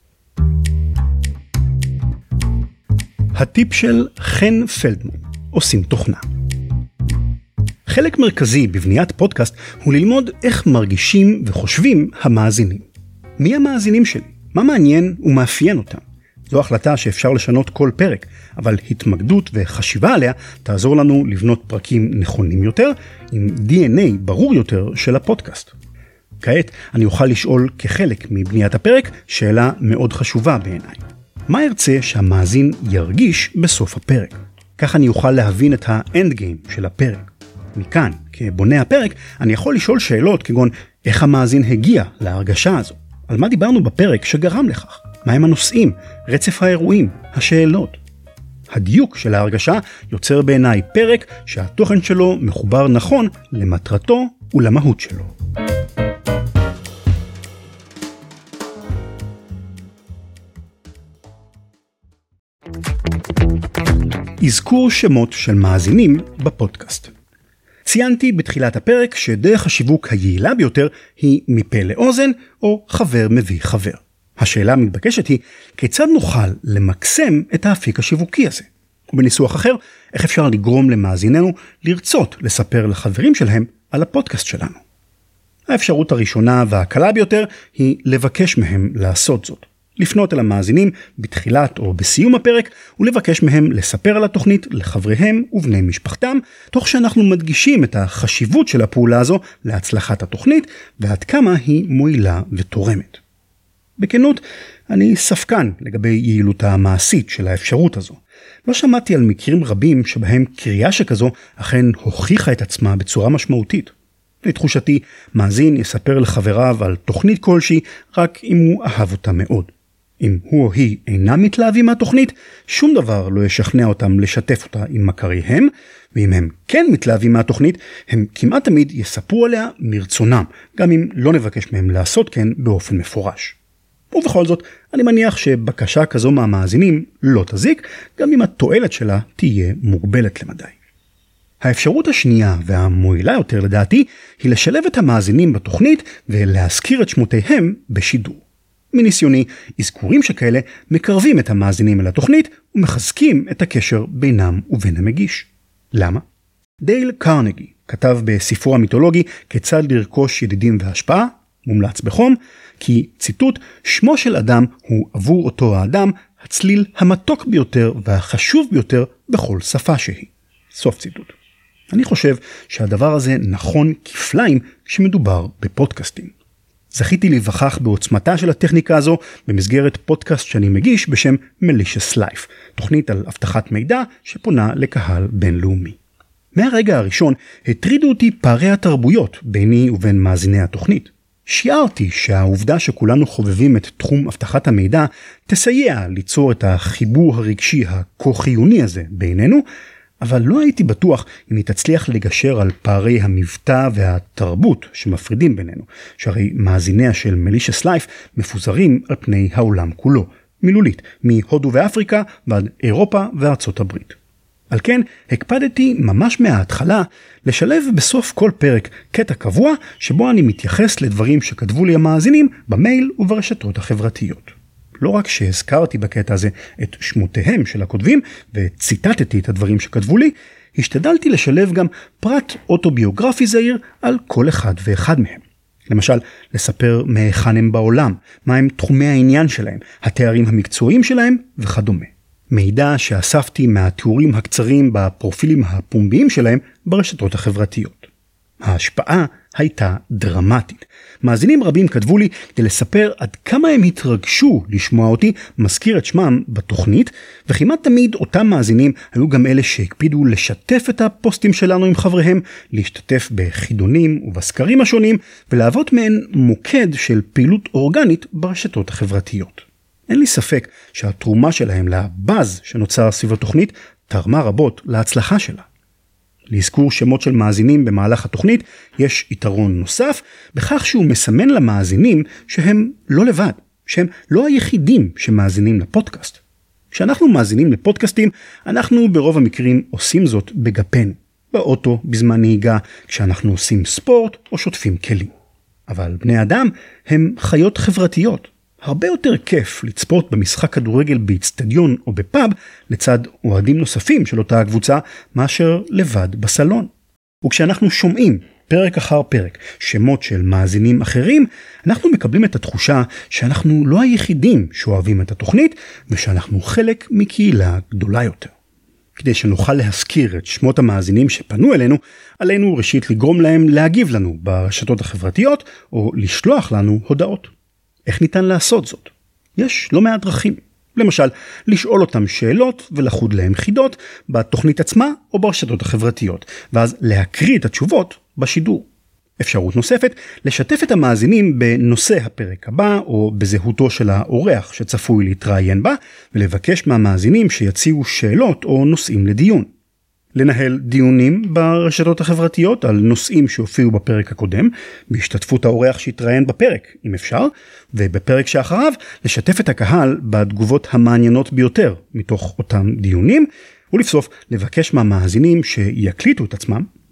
הטיפ של חן פלדמן, עושים תוכנה. חלק מרכזי בבניית פודקאסט הוא ללמוד איך מרגישים וחושבים המאזינים. מי המאזינים שלי? מה מעניין ומאפיין אותם? זו החלטה שאפשר לשנות כל פרק, אבל התמקדות וחשיבה עליה תעזור לנו לבנות פרקים נכונים יותר, עם DNA ברור יותר של הפודקאסט. כעת אני אוכל לשאול כחלק מבניית הפרק שאלה מאוד חשובה בעיניי. מה ירצה שהמאזין ירגיש בסוף הפרק? כך אני אוכל להבין את האנד גיים של הפרק. מכאן, כבונה הפרק, אני יכול לשאול שאלות כגון איך המאזין הגיע להרגשה הזו. על מה דיברנו בפרק שגרם לכך? מהם הנושאים, רצף האירועים, השאלות. הדיוק של ההרגשה יוצר בעיניי פרק שהתוכן שלו מחובר נכון למטרתו ולמהות שלו. אזכור שמות של מאזינים בפודקאסט. ציינתי בתחילת הפרק שדרך השיווק היעילה ביותר היא מפה לאוזן או חבר מביא חבר. השאלה המתבקשת היא כיצד נוכל למקסם את האפיק השיווקי הזה? ובניסוח אחר, איך אפשר לגרום למאזיננו לרצות לספר לחברים שלהם על הפודקאסט שלנו? האפשרות הראשונה והקלה ביותר היא לבקש מהם לעשות זאת. לפנות אל המאזינים בתחילת או בסיום הפרק ולבקש מהם לספר על התוכנית לחבריהם ובני משפחתם, תוך שאנחנו מדגישים את החשיבות של הפעולה הזו להצלחת התוכנית ועד כמה היא מועילה ותורמת. בכנות, אני ספקן לגבי יעילותה המעשית של האפשרות הזו. לא שמעתי על מקרים רבים שבהם קריאה שכזו אכן הוכיחה את עצמה בצורה משמעותית. לתחושתי, מאזין יספר לחבריו על תוכנית כלשהי רק אם הוא אהב אותה מאוד. אם הוא או היא אינם מתלהבים מהתוכנית, שום דבר לא ישכנע אותם לשתף אותה עם מכריהם, ואם הם כן מתלהבים מהתוכנית, הם כמעט תמיד יספרו עליה מרצונם, גם אם לא נבקש מהם לעשות כן באופן מפורש. ובכל זאת, אני מניח שבקשה כזו מהמאזינים לא תזיק, גם אם התועלת שלה תהיה מוגבלת למדי. האפשרות השנייה והמועילה יותר לדעתי, היא לשלב את המאזינים בתוכנית ולהזכיר את שמותיהם בשידור. מניסיוני, אזכורים שכאלה מקרבים את המאזינים אל התוכנית ומחזקים את הקשר בינם ובין המגיש. למה? דייל קרנגי כתב בספרו המיתולוגי כיצד לרכוש ידידים והשפעה, מומלץ בחום, כי ציטוט, שמו של אדם הוא עבור אותו האדם הצליל המתוק ביותר והחשוב ביותר בכל שפה שהיא. סוף ציטוט. אני חושב שהדבר הזה נכון כפליים כשמדובר בפודקאסטים. זכיתי להיווכח בעוצמתה של הטכניקה הזו במסגרת פודקאסט שאני מגיש בשם Malicious Life, תוכנית על אבטחת מידע שפונה לקהל בינלאומי. מהרגע הראשון הטרידו אותי פערי התרבויות ביני ובין מאזיני התוכנית. שיערתי שהעובדה שכולנו חובבים את תחום אבטחת המידע תסייע ליצור את החיבור הרגשי הכה-חיוני הזה בינינו, אבל לא הייתי בטוח אם היא תצליח לגשר על פערי המבטא והתרבות שמפרידים בינינו, שהרי מאזיניה של Malicious Life מפוזרים על פני העולם כולו, מילולית, מהודו ואפריקה ועד אירופה וארצות הברית. על כן, הקפדתי ממש מההתחלה לשלב בסוף כל פרק קטע קבוע שבו אני מתייחס לדברים שכתבו לי המאזינים במייל וברשתות החברתיות. לא רק שהזכרתי בקטע הזה את שמותיהם של הכותבים וציטטתי את הדברים שכתבו לי, השתדלתי לשלב גם פרט אוטוביוגרפי זהיר על כל אחד ואחד מהם. למשל, לספר מהיכן הם בעולם, מהם תחומי העניין שלהם, התארים המקצועיים שלהם וכדומה. מידע שאספתי מהתיאורים הקצרים בפרופילים הפומביים שלהם ברשתות החברתיות. ההשפעה הייתה דרמטית. מאזינים רבים כתבו לי כדי לספר עד כמה הם התרגשו לשמוע אותי מזכיר את שמם בתוכנית, וכמעט תמיד אותם מאזינים היו גם אלה שהקפידו לשתף את הפוסטים שלנו עם חבריהם, להשתתף בחידונים ובסקרים השונים, ולהוות מהן מוקד של פעילות אורגנית ברשתות החברתיות. אין לי ספק שהתרומה שלהם לבאז שנוצר סביב התוכנית תרמה רבות להצלחה שלה. להזכור שמות של מאזינים במהלך התוכנית יש יתרון נוסף בכך שהוא מסמן למאזינים שהם לא לבד, שהם לא היחידים שמאזינים לפודקאסט. כשאנחנו מאזינים לפודקאסטים, אנחנו ברוב המקרים עושים זאת בגפנו, באוטו, בזמן נהיגה, כשאנחנו עושים ספורט או שוטפים כלים. אבל בני אדם הם חיות חברתיות. הרבה יותר כיף לצפות במשחק כדורגל באצטדיון או בפאב לצד אוהדים נוספים של אותה הקבוצה מאשר לבד בסלון. וכשאנחנו שומעים פרק אחר פרק שמות של מאזינים אחרים, אנחנו מקבלים את התחושה שאנחנו לא היחידים שאוהבים את התוכנית ושאנחנו חלק מקהילה גדולה יותר. כדי שנוכל להזכיר את שמות המאזינים שפנו אלינו, עלינו ראשית לגרום להם להגיב לנו ברשתות החברתיות או לשלוח לנו הודעות. איך ניתן לעשות זאת? יש לא מעט דרכים. למשל, לשאול אותם שאלות ולחוד להם חידות בתוכנית עצמה או ברשתות החברתיות, ואז להקריא את התשובות בשידור. אפשרות נוספת, לשתף את המאזינים בנושא הפרק הבא או בזהותו של האורח שצפוי להתראיין בה, ולבקש מהמאזינים שיציעו שאלות או נושאים לדיון. לנהל דיונים ברשתות החברתיות על נושאים שהופיעו בפרק הקודם, בהשתתפות האורח שהתראיין בפרק, אם אפשר, ובפרק שאחריו לשתף את הקהל בתגובות המעניינות ביותר מתוך אותם דיונים, ולבסוף לבקש מהמאזינים שיקליטו את עצמם,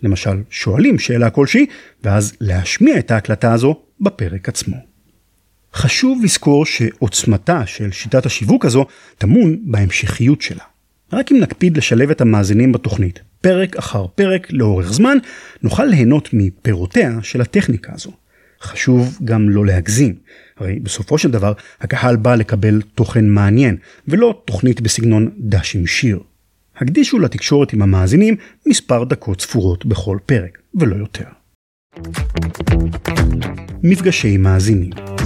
למשל שואלים שאלה כלשהי, ואז להשמיע את ההקלטה הזו בפרק עצמו. חשוב לזכור שעוצמתה של שיטת השיווק הזו טמון בהמשכיות שלה. רק אם נקפיד לשלב את המאזינים בתוכנית, פרק אחר פרק לאורך זמן, נוכל ליהנות מפירותיה של הטכניקה הזו. חשוב גם לא להגזים, הרי בסופו של דבר הקהל בא לקבל תוכן מעניין, ולא תוכנית בסגנון דש עם שיר. הקדישו לתקשורת עם המאזינים מספר דקות ספורות בכל פרק, ולא יותר. מפגשי מאזינים.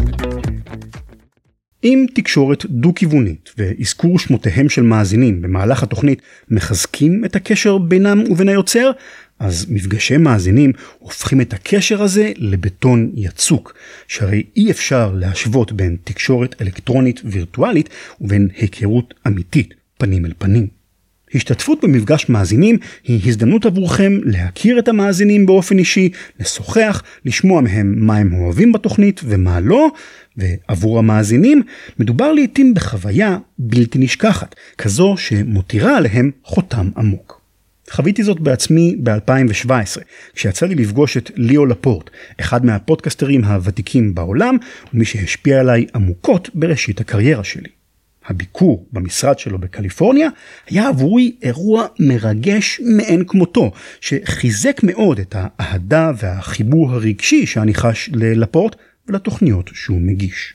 אם תקשורת דו-כיוונית ואזכור שמותיהם של מאזינים במהלך התוכנית מחזקים את הקשר בינם ובין היוצר, אז מפגשי מאזינים הופכים את הקשר הזה לבטון יצוק, שהרי אי אפשר להשוות בין תקשורת אלקטרונית וירטואלית ובין היכרות אמיתית פנים אל פנים. השתתפות במפגש מאזינים היא הזדמנות עבורכם להכיר את המאזינים באופן אישי, לשוחח, לשמוע מהם מה הם אוהבים בתוכנית ומה לא, ועבור המאזינים מדובר לעתים בחוויה בלתי נשכחת, כזו שמותירה עליהם חותם עמוק. חוויתי זאת בעצמי ב-2017, כשיצא לי לפגוש את ליאו לפורט, אחד מהפודקסטרים הוותיקים בעולם, ומי שהשפיע עליי עמוקות בראשית הקריירה שלי. הביקור במשרד שלו בקליפורניה היה עבורי אירוע מרגש מאין כמותו, שחיזק מאוד את האהדה והחיבור הרגשי שאני חש ללפורט ולתוכניות שהוא מגיש.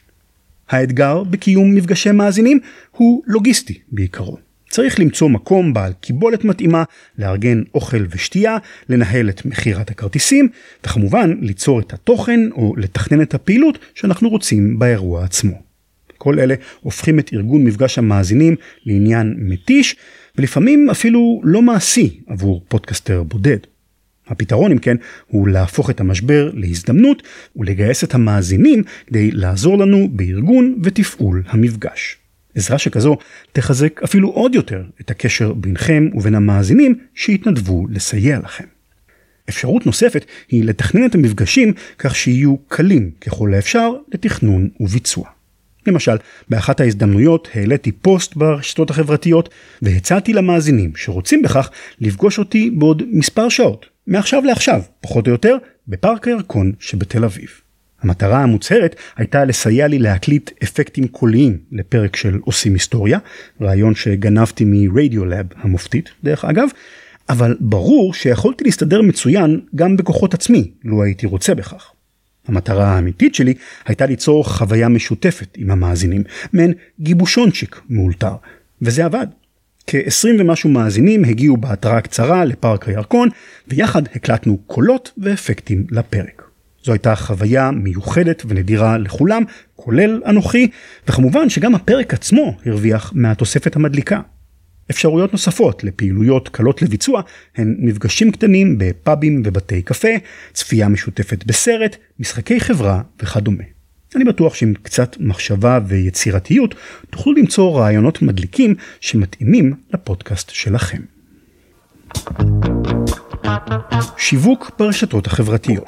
האתגר בקיום מפגשי מאזינים הוא לוגיסטי בעיקרו. צריך למצוא מקום בעל קיבולת מתאימה, לארגן אוכל ושתייה, לנהל את מחירת הכרטיסים, וכמובן ליצור את התוכן או לתכנן את הפעילות שאנחנו רוצים באירוע עצמו. כל אלה הופכים את ארגון מפגש המאזינים לעניין מתיש, ולפעמים אפילו לא מעשי עבור פודקסטר בודד. הפתרון, אם כן, הוא להפוך את המשבר להזדמנות, ולגייס את המאזינים כדי לעזור לנו בארגון ותפעול המפגש. עזרה שכזו תחזק אפילו עוד יותר את הקשר בינכם ובין המאזינים שהתנדבו לסייע לכם. אפשרות נוספת היא לתכנן את המפגשים כך שיהיו קלים ככל האפשר לתכנון וביצוע. למשל, באחת ההזדמנויות העליתי פוסט ברשתות החברתיות והצעתי למאזינים שרוצים בכך לפגוש אותי בעוד מספר שעות, מעכשיו לעכשיו, פחות או יותר, בפארק הירקון שבתל אביב. המטרה המוצהרת הייתה לסייע לי להקליט אפקטים קוליים לפרק של עושים היסטוריה, רעיון שגנבתי מרדיולאב המופתית דרך אגב, אבל ברור שיכולתי להסתדר מצוין גם בכוחות עצמי, לו הייתי רוצה בכך. המטרה האמיתית שלי הייתה ליצור חוויה משותפת עם המאזינים, מעין גיבושונצ'יק מאולתר, וזה עבד. כ-20 ומשהו מאזינים הגיעו בהתראה קצרה לפארק הירקון, ויחד הקלטנו קולות ואפקטים לפרק. זו הייתה חוויה מיוחדת ונדירה לכולם, כולל אנוכי, וכמובן שגם הפרק עצמו הרוויח מהתוספת המדליקה. אפשרויות נוספות לפעילויות קלות לביצוע הן מפגשים קטנים בפאבים ובתי קפה, צפייה משותפת בסרט, משחקי חברה וכדומה. אני בטוח שעם קצת מחשבה ויצירתיות תוכלו למצוא רעיונות מדליקים שמתאימים לפודקאסט שלכם. שיווק ברשתות החברתיות.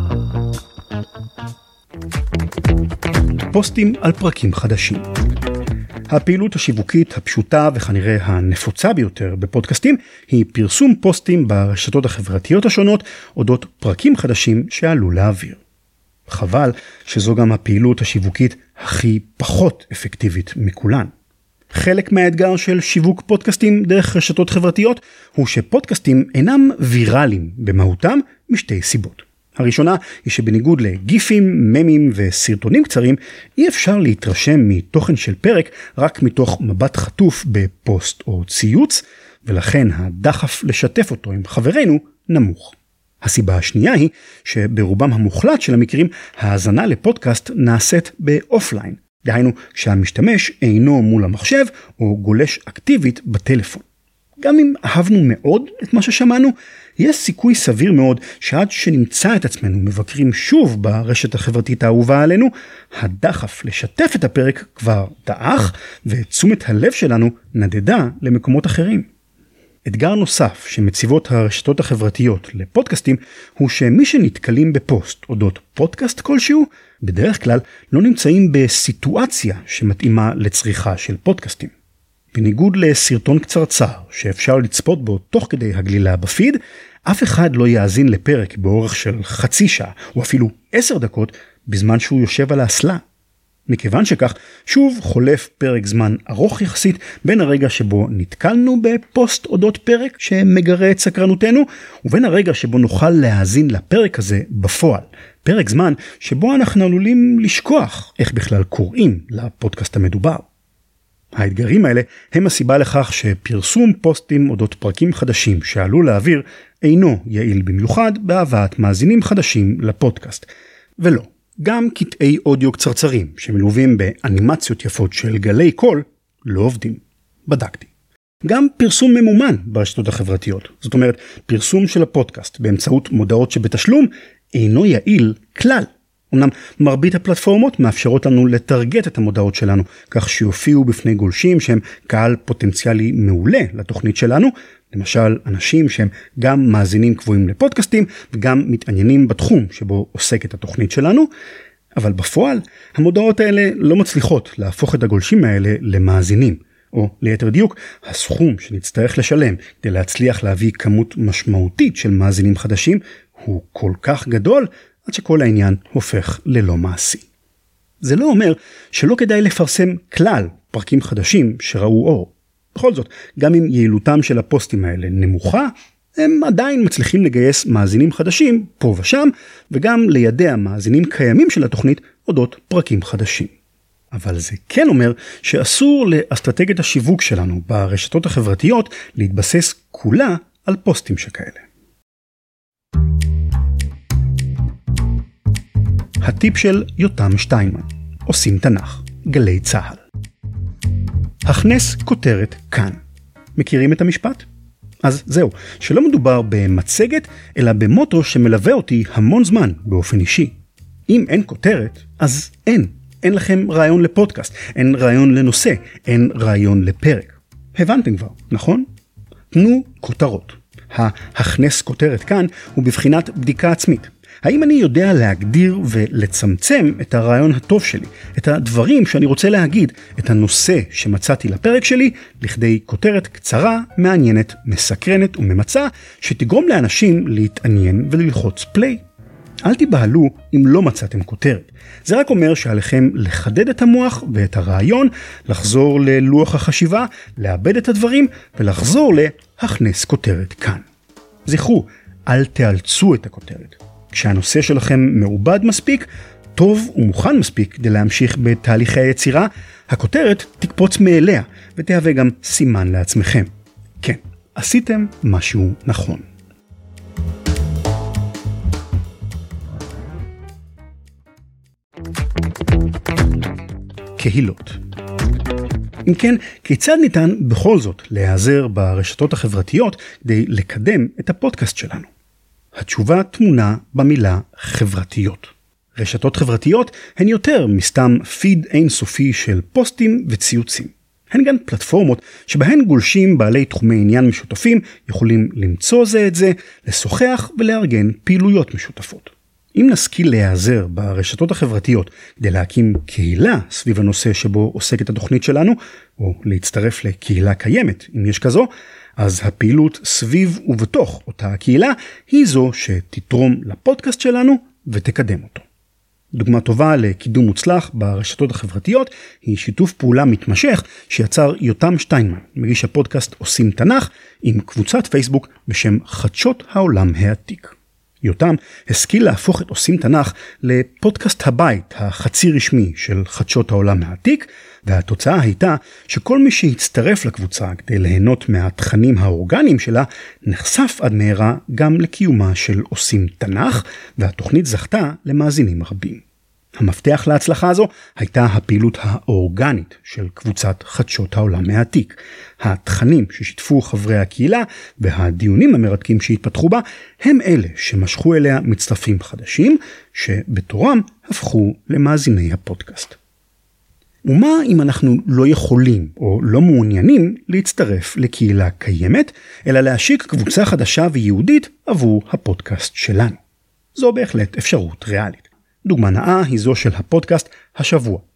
פוסטים על פרקים חדשים. הפעילות השיווקית הפשוטה וכנראה הנפוצה ביותר בפודקאסטים היא פרסום פוסטים ברשתות החברתיות השונות אודות פרקים חדשים שעלו לאוויר. חבל שזו גם הפעילות השיווקית הכי פחות אפקטיבית מכולן. חלק מהאתגר של שיווק פודקאסטים דרך רשתות חברתיות הוא שפודקאסטים אינם ויראליים במהותם משתי סיבות. הראשונה היא שבניגוד לגיפים, ממים וסרטונים קצרים, אי אפשר להתרשם מתוכן של פרק רק מתוך מבט חטוף בפוסט או ציוץ, ולכן הדחף לשתף אותו עם חברינו נמוך. הסיבה השנייה היא שברובם המוחלט של המקרים ההאזנה לפודקאסט נעשית באופליין, דהיינו כשהמשתמש אינו מול המחשב או גולש אקטיבית בטלפון. גם אם אהבנו מאוד את מה ששמענו, יש סיכוי סביר מאוד שעד שנמצא את עצמנו מבקרים שוב ברשת החברתית האהובה עלינו, הדחף לשתף את הפרק כבר דעך, ותשומת הלב שלנו נדדה למקומות אחרים. אתגר נוסף שמציבות הרשתות החברתיות לפודקאסטים, הוא שמי שנתקלים בפוסט אודות פודקאסט כלשהו, בדרך כלל לא נמצאים בסיטואציה שמתאימה לצריכה של פודקאסטים. בניגוד לסרטון קצרצר שאפשר לצפות בו תוך כדי הגלילה בפיד, אף אחד לא יאזין לפרק באורך של חצי שעה או אפילו 10 דקות בזמן שהוא יושב על האסלה. מכיוון שכך, שוב חולף פרק זמן ארוך יחסית בין הרגע שבו נתקלנו בפוסט אודות פרק שמגרה את סקרנותנו, ובין הרגע שבו נוכל להאזין לפרק הזה בפועל. פרק זמן שבו אנחנו עלולים לשכוח איך בכלל קוראים לפודקאסט המדובר. האתגרים האלה הם הסיבה לכך שפרסום פוסטים אודות פרקים חדשים שעלו לאוויר אינו יעיל במיוחד בהבאת מאזינים חדשים לפודקאסט. ולא. גם קטעי אודיו קצרצרים שמלווים באנימציות יפות של גלי קול לא עובדים. בדקתי. גם פרסום ממומן ברשתות החברתיות, זאת אומרת פרסום של הפודקאסט באמצעות מודעות שבתשלום, אינו יעיל כלל. אמנם מרבית הפלטפורמות מאפשרות לנו לטרגט את המודעות שלנו, כך שיופיעו בפני גולשים שהם קהל פוטנציאלי מעולה לתוכנית שלנו, למשל אנשים שהם גם מאזינים קבועים לפודקאסטים וגם מתעניינים בתחום שבו עוסקת התוכנית שלנו, אבל בפועל המודעות האלה לא מצליחות להפוך את הגולשים האלה למאזינים, או ליתר דיוק, הסכום שנצטרך לשלם כדי להצליח להביא כמות משמעותית של מאזינים חדשים הוא כל כך גדול עד שכל העניין הופך ללא מעשי. זה לא אומר שלא כדאי לפרסם כלל פרקים חדשים שראו אור. בכל זאת, גם אם יעילותם של הפוסטים האלה נמוכה, הם עדיין מצליחים לגייס מאזינים חדשים פה ושם, וגם לידע מאזינים קיימים של התוכנית אודות פרקים חדשים. אבל זה כן אומר שאסור לאסטרטגיית השיווק שלנו ברשתות החברתיות להתבסס כולה על פוסטים שכאלה. הטיפ של יותם שטיינמן, עושים תנ"ך, גלי צהל. הכנס כותרת כאן. מכירים את המשפט? אז זהו, שלא מדובר במצגת, אלא במוטו שמלווה אותי המון זמן באופן אישי. אם אין כותרת, אז אין לכם רעיון לפודקאסט, אין רעיון לנושא, אין רעיון לפרק. הבנתם כבר, נכון? תנו כותרות. ההכנס כותרת כאן הוא בבחינת בדיקה עצמית. האם אני יודע להגדיר ולצמצם את הרעיון הטוב שלי, את הדברים שאני רוצה להגיד, את הנושא שמצאתי לפרק שלי, לכדי כותרת קצרה, מעניינת, מסקרנת וממצה, שתגרום לאנשים להתעניין וללחוץ פליי? אל תיבהלו אם לא מצאתם כותרת. זה רק אומר שעליכם לחדד את המוח ואת הרעיון, לחזור ללוח החשיבה, לאבד את הדברים ולחזור להכנס כותרת כאן. זכרו, אל תאלצו את הכותרת. כשהנושא שלכם מעובד מספיק, טוב ומוכן מספיק כדי להמשיך בתהליכי היצירה, הכותרת תקפוץ מאליה ותהווה גם סימן לעצמכם. כן, עשיתם משהו נכון. קהילות. אם כן, כיצד ניתן בכל זאת להיעזר ברשתות החברתיות כדי לקדם את הפודקאסט שלנו? התשובה תמונה במילה חברתיות. רשתות חברתיות הן יותר מסתם פיד אינסופי של פוסטים וציוצים. הן גם פלטפורמות שבהן גולשים בעלי תחומי עניין משותפים יכולים למצוא זה את זה, לשוחח ולארגן פעילויות משותפות. אם נשכיל להיעזר ברשתות החברתיות כדי להקים קהילה סביב הנושא שבו עוסקת התוכנית שלנו, או להצטרף לקהילה קיימת אם יש כזו, אז הפעילות סביב ובתוך אותה הקהילה היא זו שתתרום לפודקאסט שלנו ותקדם אותו. דוגמה טובה לקידום מוצלח ברשתות החברתיות היא שיתוף פעולה מתמשך שיצר יותם שטיינמן, מגיש הפודקאסט עושים תנ"ך, עם קבוצת פייסבוק בשם חדשות העולם העתיק. יותם השכיל להפוך את עושים תנ"ך לפודקאסט הבית החצי רשמי של חדשות העולם העתיק, והתוצאה הייתה שכל מי שהצטרף לקבוצה כדי ליהנות מהתכנים האורגניים שלה, נחשף עד מהרה גם לקיומה של עושים תנ"ך, והתוכנית זכתה למאזינים רבים. המפתח להצלחה הזו הייתה הפעילות האורגנית של קבוצת חדשות העולם העתיק. התכנים ששיתפו חברי הקהילה והדיונים המרתקים שהתפתחו בה הם אלה שמשכו אליה מצטרפים חדשים שבתורם הפכו למאזיני הפודקאסט. ומה אם אנחנו לא יכולים או לא מעוניינים להצטרף לקהילה קיימת, אלא להשיק קבוצה חדשה ויהודית עבור הפודקאסט שלנו? זו בהחלט אפשרות ריאלית. דוגמה נאה היא זו של הפודקאסט השבוע,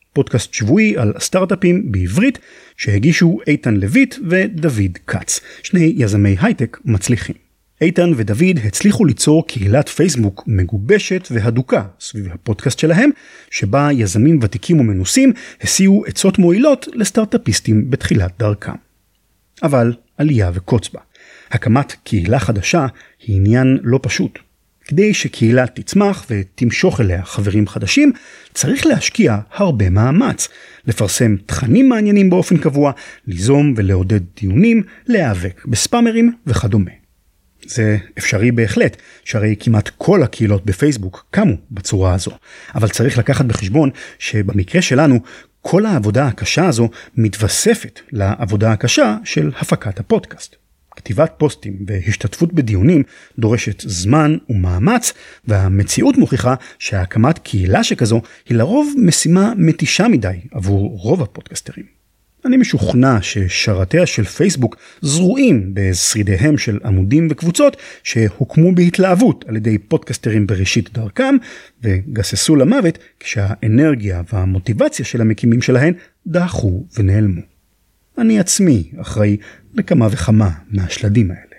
פודקאסט שבועי על סטארט-אפים בעברית שהגישו איתן לויט ודוד קץ, שני יזמי הייטק מצליחים. איתן ודוד הצליחו ליצור קהילת פייסבוק מגובשת והדוקה סביב הפודקאסט שלהם, שבה יזמים ותיקים ומנוסים הסיעו עצות מועילות לסטארט-אפיסטים בתחילת דרכם. אבל עלייה וקוץ בה. הקמת קהילה חדשה היא עניין לא פשוט. כדי שקהילה תצמח ותמשוך אליה חברים חדשים, צריך להשקיע הרבה מאמץ, לפרסם תכנים מעניינים באופן קבוע, ליזום ולעודד דיונים, להיאבק בספאמרים וכדומה. זה אפשרי בהחלט, שהרי כמעט כל הקהילות בפייסבוק קמו בצורה הזו, אבל צריך לקחת בחשבון שבמקרה שלנו, כל העבודה הקשה הזו מתווספת לעבודה הקשה של הפקת הפודקאסט. כתיבת פוסטים והשתתפות בדיונים דורשת זמן ומאמץ, והמציאות מוכיחה שהקמת קהילה שכזו היא לרוב משימה מתישה מדי עבור רוב הפודקאסטרים. אני משוכנע ששרתיה של פייסבוק זרועים בשרידיהם של עמודים וקבוצות שהוקמו בהתלהבות על ידי פודקאסטרים בראשית דרכם, וגססו למוות כשהאנרגיה והמוטיבציה של המקימים שלהן דעכו ונעלמו. אני עצמי אחראי לכמה וכמה מהשלדים האלה.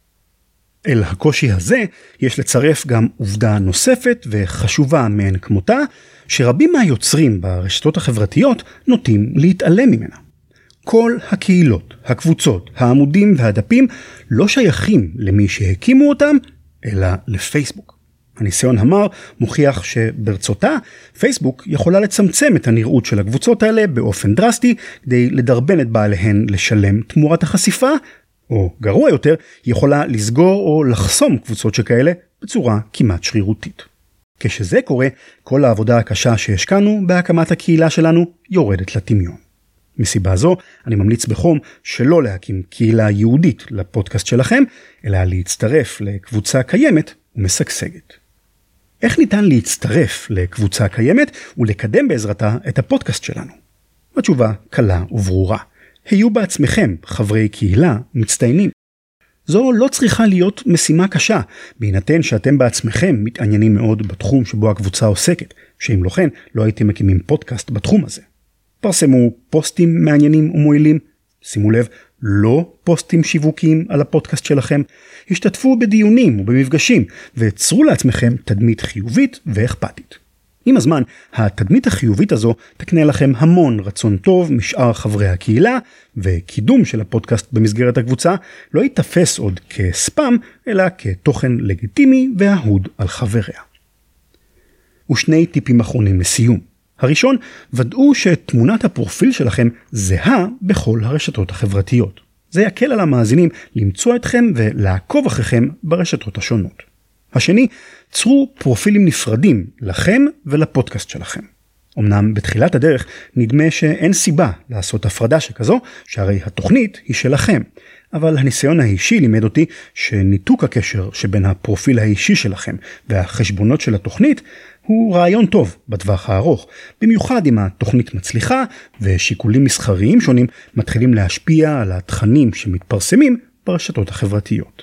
אל הקושי הזה יש לצרף גם עובדה נוספת וחשובה מעין כמותה, שרבים מהיוצרים ברשתות החברתיות נוטים להתעלם ממנה. כל הקהילות, הקבוצות, העמודים והדפים לא שייכים למי שהקימו אותם, אלא לפייסבוק. הניסיון המר מוכיח שברצותה, פייסבוק יכולה לצמצם את הנראות של הקבוצות האלה באופן דרסטי, כדי לדרבן את בעליהן לשלם תמורת החשיפה, או גרוע יותר, היא יכולה לסגור או לחסום קבוצות שכאלה בצורה כמעט שרירותית. כשזה קורה, כל העבודה הקשה שהשקענו בהקמת הקהילה שלנו יורדת לטמיון. מסיבה זו, אני ממליץ בחום שלא להקים קהילה יהודית לפודקאסט שלכם, אלא להצטרף לקבוצה קיימת ומשגשגת. איך ניתן להצטרף לקבוצה קיימת ולקדם בעזרתה את הפודקאסט שלנו? התשובה קלה וברורה. היו בעצמכם חברי קהילה מצטיינים. זו לא צריכה להיות משימה קשה, בהינתן שאתם בעצמכם מתעניינים מאוד בתחום שבו הקבוצה עוסקת, שאם לא כן לא הייתם מקימים פודקאסט בתחום הזה. פרסמו פוסטים מעניינים ומועילים, שימו לב, לא פוסטים שיווקיים על הפודקאסט שלכם, השתתפו בדיונים ובמפגשים, ויצרו לעצמכם תדמית חיובית ואכפתית. עם הזמן, התדמית החיובית הזו תקנה לכם המון רצון טוב משאר חברי הקהילה, וקידום של הפודקאסט במסגרת הקבוצה לא ייתפס עוד כספאם, אלא כתוכן לגיטימי ואהוד על חבריה. ושני טיפים אחרונים לסיום. הראשון, ודאו שתמונת הפרופיל שלכם זהה בכל הרשתות החברתיות. זה יקל על המאזינים למצוא אתכם ולעקוב אחריכם ברשתות השונות. השני, צרו פרופילים נפרדים לכם ולפודקאסט שלכם. אמנם בתחילת הדרך נדמה שאין סיבה לעשות הפרדה שכזו, שהרי התוכנית היא שלכם. אבל הניסיון האישי לימד אותי שניתוק הקשר שבין הפרופיל האישי שלכם והחשבונות של התוכנית הוא רעיון טוב בטווח הארוך, במיוחד אם התוכנית מצליחה ושיקולים מסחריים שונים מתחילים להשפיע על התכנים שמתפרסמים ברשתות החברתיות.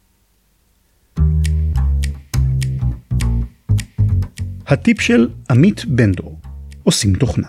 הטיפ של עמית בנדור, עושים תוכנה.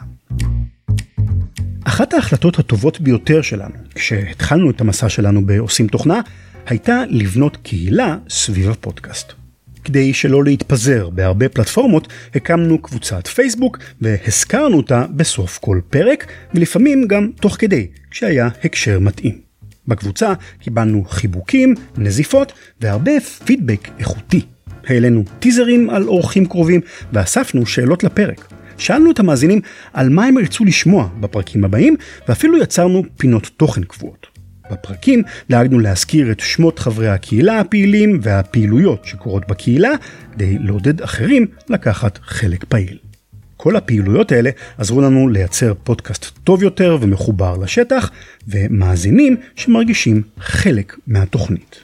אחת ההחלטות הטובות ביותר שלנו, כשהתחלנו את המסע שלנו בעושים תוכנה, הייתה לבנות קהילה סביב הפודקאסט. כדי שלא להתפזר בהרבה פלטפורמות, הקמנו קבוצת פייסבוק והזכרנו אותה בסוף כל פרק, ולפעמים גם תוך כדי, כשהיה הקשר מתאים. בקבוצה קיבלנו חיבוקים, נזיפות והרבה פידבק איכותי. העלינו טיזרים על אורחים קרובים ואספנו שאלות לפרק. שאלנו את המאזינים על מה הם ירצו לשמוע בפרקים הבאים, ואפילו יצרנו פינות תוכן קבועות. בפרקים דאגנו להזכיר את שמות חברי הקהילה הפעילים והפעילויות שקורות בקהילה, כדי לעודד אחרים לקחת חלק פעיל. כל הפעילויות האלה עזרו לנו לייצר פודקאסט טוב יותר ומחובר לשטח, ומאזינים שמרגישים חלק מהתוכנית.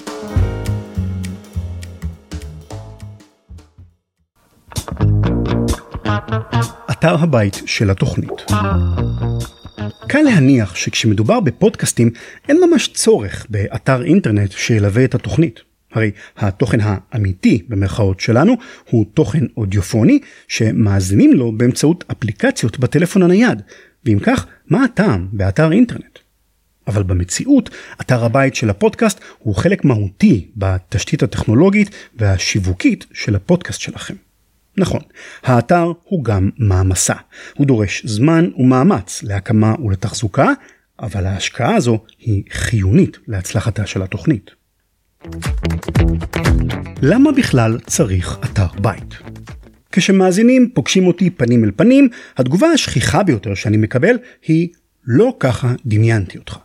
אתר הבית של התוכנית. קל להניח שכשמדובר בפודקאסטים אין ממש צורך באתר אינטרנט שילווה את התוכנית. הרי התוכן האמיתי במרכאות שלנו הוא תוכן אודיופוני שמאזינים לו באמצעות אפליקציות בטלפון הנייד, ואם כך, מה הטעם באתר אינטרנט? אבל במציאות, אתר הבית של הפודקאסט הוא חלק מהותי בתשתית הטכנולוגית והשיווקית של הפודקאסט שלכם. נכון, האתר הוא גם מעמסה. הוא דורש זמן ומאמץ להקמה ולתחזוקה, אבל ההשקעה הזו היא חיונית להצלחתה של התוכנית. למה בכלל צריך אתר בית? כשמאזינים פוגשים אותי פנים אל פנים, התגובה השכיחה ביותר שאני מקבל היא לא ככה דמיינתי אותך.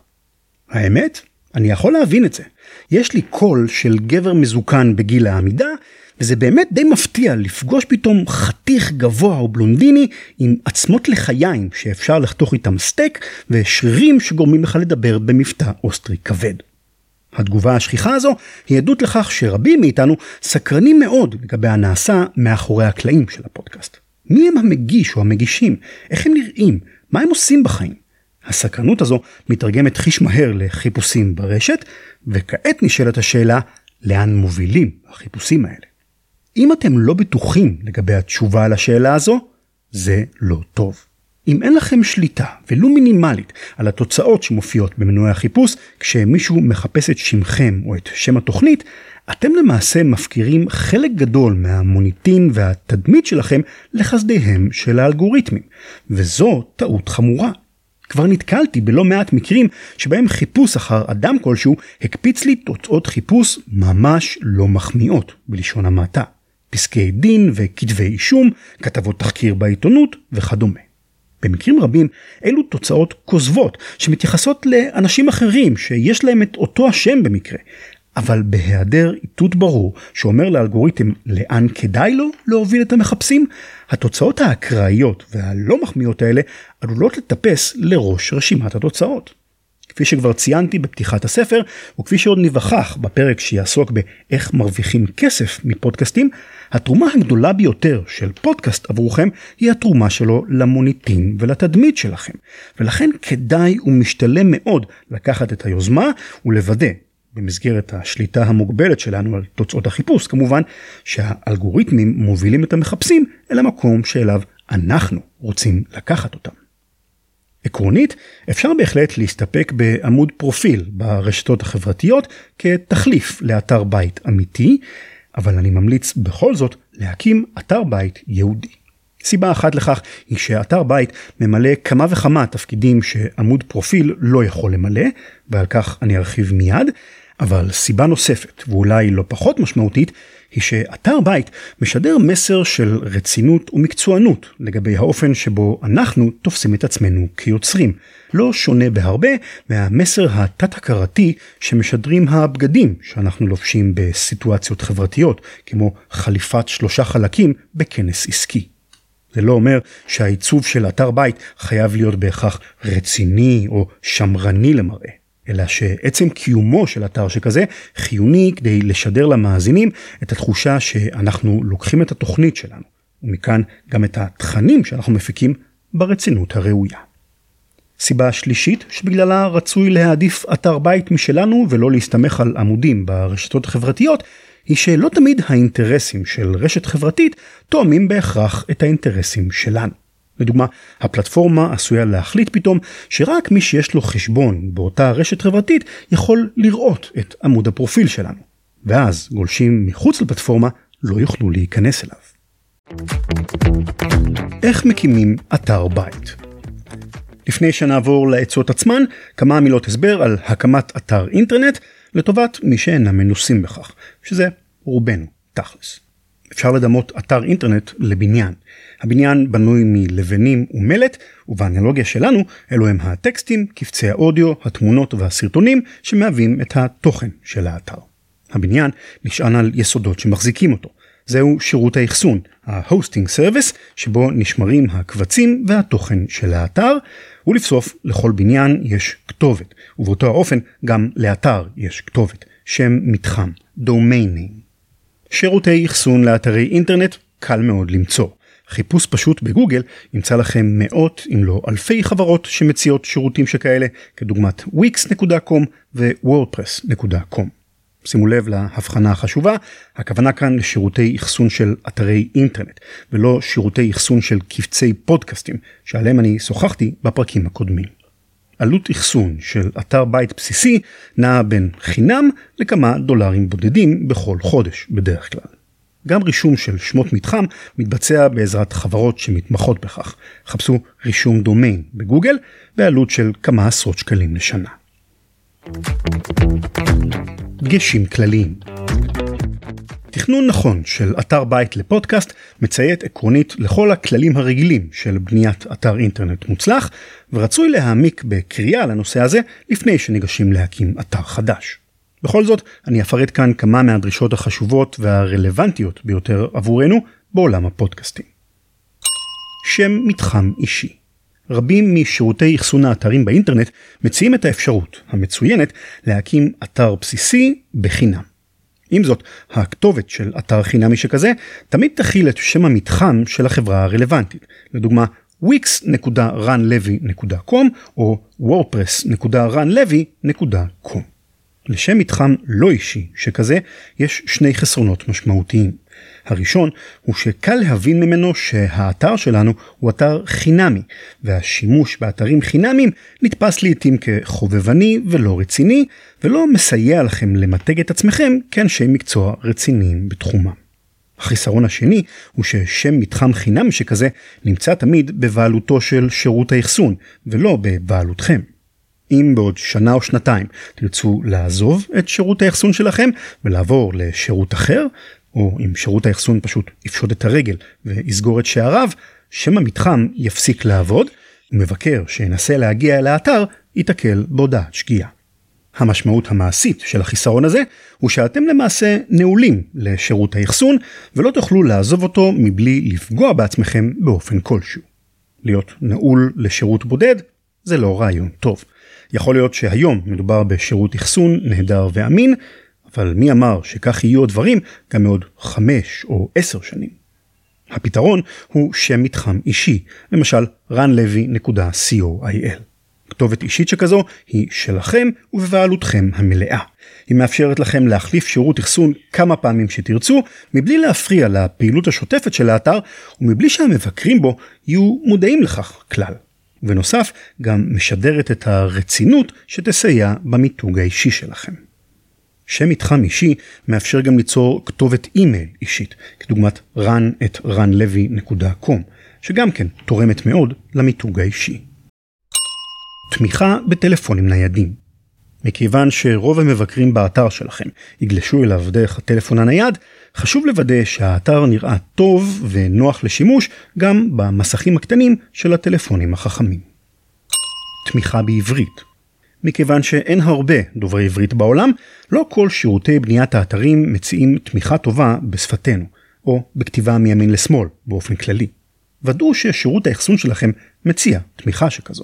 האמת? אני יכול להבין את זה. יש לי קול של גבר מזוקן בגיל העמידה, וזה באמת די מפתיע לפגוש פתאום חתיך גבוה או בלונדיני עם עצמות לחיים שאפשר לחתוך איתם סטייק ושרירים שגורמים לך לדבר במבטא אוסטרי כבד. התגובה השכיחה הזו היא עדות לכך שרבים מאיתנו סקרנים מאוד לגבי הנעשה מאחורי הקלעים של הפודקאסט. מי הם המגיש או המגישים? איך הם נראים? מה הם עושים בחיים? הסקרנות הזו מתרגמת חיש מהר לחיפושים ברשת, וכעת נשאלת השאלה, לאן מובילים החיפושים האלה? אם אתם לא בטוחים לגבי התשובה על השאלה הזו, זה לא טוב. אם אין לכם שליטה ולו מינימלית על התוצאות שמופיעות במנועי החיפוש, כשמישהו מחפש את שמכם או את שם התוכנית, אתם למעשה מפקירים חלק גדול מהמוניטין והתדמית שלכם לחסדיהם של האלגוריתמים, וזו טעות חמורה. כבר נתקלתי בלא מעט מקרים שבהם חיפוש אחר אדם כלשהו הקפיץ לי תוצאות חיפוש ממש לא מחמיאות בלשון המעטה. פסקי דין וכתבי אישום, כתבות תחקיר בעיתונות וכדומה. במקרים רבים אלו תוצאות כוזבות שמתייחסות לאנשים אחרים שיש להם את אותו השם במקרה, אבל בהיעדר איתות ברור שאומר לאלגוריתם לאן כדאי לו להוביל את המחפשים, התוצאות האקראיות והלא מחמיאות האלה עלולות לטפס לראש רשימת התוצאות. כפי שכבר ציינתי בפתיחת הספר, וכפי שעוד נבחך בפרק שיעסוק באיך מרוויחים כסף מפודקאסטים, התרומה הגדולה ביותר של פודקאסט עבורכם היא התרומה שלו למוניטין ולתדמית שלכם. ולכן כדאי ומשתלם מאוד לקחת את היוזמה ולוודא, במסגרת השליטה המוגבלת שלנו על תוצאות החיפוש כמובן, שהאלגוריתמים מובילים את המחפשים אל המקום שאליו אנחנו רוצים לקחת אותם. עקרונית, אפשר בהחלט להסתפק בעמוד פרופיל ברשתות החברתיות כתחליף לאתר בית אמיתי, אבל אני ממליץ בכל זאת להקים אתר בית יהודי. סיבה אחת לכך היא שאתר בית ממלא כמה וכמה תפקידים שעמוד פרופיל לא יכול למלא, ועל כך אני ארחיב מיד, אבל סיבה נוספת, ואולי לא פחות משמעותית, היא שאתר בית משדר מסר של רצינות ומקצוענות לגבי האופן שבו אנחנו תופסים את עצמנו כיוצרים. לא שונה בהרבה מהמסר התת-הכרתי שמשדרים הבגדים שאנחנו לובשים בסיטואציות חברתיות, כמו חליפת 3 חלקים בכנס עסקי. זה לא אומר שהעיצוב של אתר בית חייב להיות בהכרח רציני או שמרני למראה, אלא שעצם קיומו של אתר שכזה חיוני כדי לשדר למאזינים את התחושה שאנחנו לוקחים את התוכנית שלנו, ומכאן גם את התכנים שאנחנו מפיקים ברצינות הראויה. סיבה שלישית שבגללה רצוי להעדיף אתר בית משלנו ולא להסתמך על עמודים ברשתות החברתיות, היא שלא תמיד האינטרסים של רשת חברתית תואמים בהכרח את האינטרסים שלנו. לדוגמה, הפלטפורמה עשויה להחליט פתאום שרק מי שיש לו חשבון באותה רשת חברתית יכול לראות את עמוד הפרופיל שלנו, ואז גולשים מחוץ לפלטפורמה לא יוכלו להיכנס אליו. איך מקימים אתר בית? לפני שנעבור לעצות עצמן, כמה מילות הסבר על הקמת אתר אינטרנט לטובת מי שאינם מנוסים בכך, שזה רובנו תכלס. אפשר לדמות אתר אינטרנט לבניין. הבניין בנוי מלבנים ומלט, ובאנלוגיה שלנו אלו הם הטקסטים, קבצי האודיו, התמונות והסרטונים שמהווים את התוכן של האתר. הבניין נשען על יסודות שמחזיקים אותו. זהו שירות האחסון, ה-hosting service, שבו נשמרים הקבצים והתוכן של האתר, ולבסוף לכל בניין יש כתובת, ובאותו האופן גם לאתר יש כתובת, שם מתחם, domain name. שירותי אחסון לאתרי אינטרנט קל מאוד למצוא. חיפוש פשוט בגוגל ימצא לכם מאות אם לא אלפי חברות שמציעות שירותים שכאלה, כדוגמת wix.com ו-wordpress.com. שימו לב להבחנה החשובה, הכוונה כאן לשירותי אחסון של אתרי אינטרנט, ולא שירותי אחסון של קבצי פודקאסטים, שעליהם אני שוחחתי בפרקים הקודמים. עלות אחסון של אתר בית בסיסי נעה בין חינם לכמה דולרים בודדים בכל חודש בדרך כלל. גם רישום של שמות מתחם מתבצע בעזרת חברות שמתמחות בכך. חפשו רישום דומיין בגוגל בעלות של כמה עשרות שקלים לשנה. דגשים כלליים. תכנון נכון של אתר בית לפודקאסט מציית עקרונית לכל הכללים הרגילים של בניית אתר אינטרנט מוצלח, ורצוי להעמיק בקריאה לנושא הזה לפני שניגשים להקים אתר חדש. בכל זאת, אני אפרט כאן כמה מהדרישות החשובות והרלוונטיות ביותר עבורנו בעולם הפודקאסטים. שם מתחם אישי. רבים משירותי אחסון האתרים באינטרנט מציעים את האפשרות המצוינת להקים אתר בסיסי בחינם. עם זאת, הכתובת של אתר חינמי שכזה תמיד תכיל את שם המתחם של החברה הרלוונטית. לדוגמה, wix.ranlevy.com או wordpress.ranlevy.com. לשם מתחם לא אישי שכזה יש שני חסרונות משמעותיים. הראשון הוא שקל להבין ממנו שהאתר שלנו הוא אתר חינמי, והשימוש באתרים חינמיים נתפס לעתים כחובבני ולא רציני, ולא מסייע לכם למתג את עצמכם כאנשי מקצוע רציניים בתחומם. החיסרון השני הוא ששם מתחם חינמי שכזה נמצא תמיד בבעלותו של שירות האחסון, ולא בבעלותכם. אם בעוד שנה או שנתיים תרצו לעזוב את שירות האחסון שלכם ולעבור לשירות אחר, או אם שירות האחסון פשוט יפשוט את הרגל ויסגור את שעריו, שם המתחם יפסיק לעבוד, ומבקר שינסה להגיע אל האתר ייתקל בהודעת שגיאה. המשמעות המעשית של החיסרון הזה הוא שאתם למעשה נעולים לשירות האחסון, ולא תוכלו לעזוב אותו מבלי לפגוע בעצמכם באופן כלשהו. להיות נעול לשירות בודד זה לא רעיון טוב. יכול להיות שהיום מדובר בשירות אחסון נהדר ואמין, אבל מי אמר שכך יהיו הדברים גם מעוד 5 או 10 שנים. הפתרון הוא שם מתחם אישי, למשל ranlevy.coil. כתובת אישית שכזו היא שלכם ובבעלותכם המלאה. היא מאפשרת לכם להחליף שירות אחסון כמה פעמים שתרצו, מבלי להפריע לפעילות השוטפת של האתר, ומבלי שהמבקרים בו יהיו מודעים לכך כלל. ובנוסף, גם משדרת את הרצינות שתסייע במיתוג האישי שלכם. שם מתחם אישי מאפשר גם ליצור כתובת אימייל אישית, כדוגמת ran@ranlevy.com, שגם כן תורמת מאוד למיתוג האישי. תמיכה בטלפונים ניידים. מכיוון שרוב המבקרים באתר שלכם יגלשו אליו דרך הטלפון הנייד, חשוב לוודא שהאתר נראה טוב ונוח לשימוש גם במסכים הקטנים של הטלפונים החכמים. תמיכה בעברית. מכיוון שאין הרבה דוברי עברית בעולם, לא כל שירותי בניית האתרים מציעים תמיכה טובה בשפתנו, או בכתיבה מימין לשמאל באופן כללי. ודאו ששירות האחסון שלכם מציע תמיכה שכזו.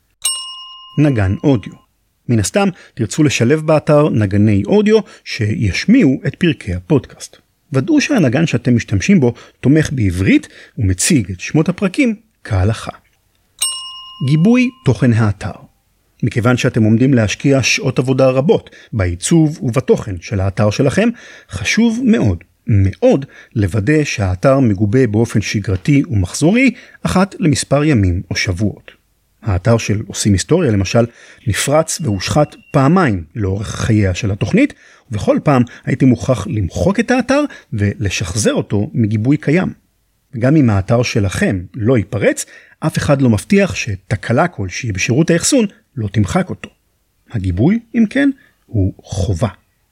נגן אודיו. מן הסתם תרצו לשלב באתר נגני אודיו שישמיעו את פרקי הפודקאסט. ודאו שהנגן שאתם משתמשים בו תומך בעברית ומציג את שמות הפרקים כהלכה. גיבוי תוכן האתר. מכיוון שאתם עומדים להשקיע שעות עבודה רבות בעיצוב ובתוכן של האתר שלכם, חשוב מאוד, מאוד לוודא שהאתר מגובה באופן שגרתי ומחזורי אחת למספר ימים או שבועות. האתר של עושים היסטוריה למשל נפרץ והושחת פעמיים לאורך חייה של התוכנית, ובכל פעם הייתי מוכרח למחוק את האתר ולשחזר אותו מגיבוי קיים. גם אם האתר שלכם לא ייפרץ, אף אחד לא מבטיח שתקלה כלשהי בשירות האחסון לא תמחק אותו. הגיבוי, אם כן, הוא חובה.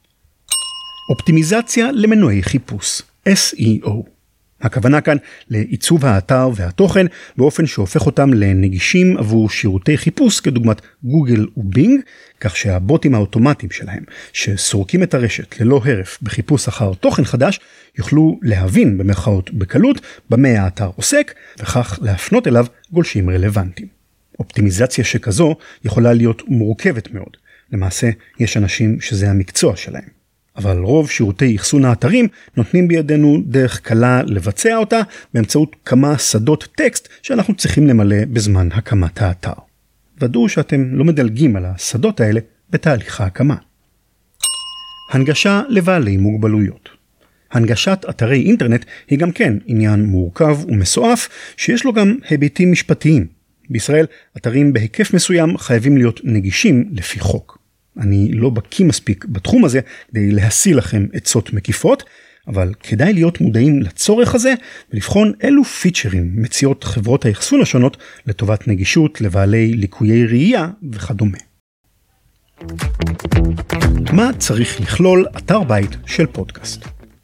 אופטימיזציה למנועי חיפוש, SEO. הכוונה כאן לעיצוב האתר והתוכן באופן שהופך אותם לנגישים עבור שירותי חיפוש כדוגמת גוגל ובינג, כך שהבוטים האוטומטיים שלהם שסורקים את הרשת ללא הרף בחיפוש אחר תוכן חדש יוכלו להבין במרכאות בקלות במה האתר עוסק וכך להפנות אליו גולשים רלוונטיים. אופטימיזציה שכזו יכולה להיות מורכבת מאוד. למעשה יש אנשים שזה המקצוע שלהם. אבל רוב שירותי אחסון האתרים נותנים בידינו דרך קלה לבצע אותה באמצעות כמה שדות טקסט שאנחנו צריכים למלא בזמן הקמת האתר. ודאו שאתם לא מדלגים על השדות האלה בתהליך ההקמה. הנגשה לבעלי מוגבלויות. הנגשת אתרי אינטרנט היא גם כן עניין מורכב ומסועף שיש לו גם היבטים משפטיים. בישראל אתרים בהיקף מסוים חייבים להיות נגישים לפי חוק. אני לא בקיא מספיק בתחום הזה כדי להשיא לכם עצות מקיפות, אבל כדאי להיות מודעים לצורך הזה ולבחון אילו פיצ'רים מציעות חברות האחסון השונות לטובת נגישות לבעלי ליקויי ראייה וכדומה. מה צריך לכלול אתר בית של פודקאסט?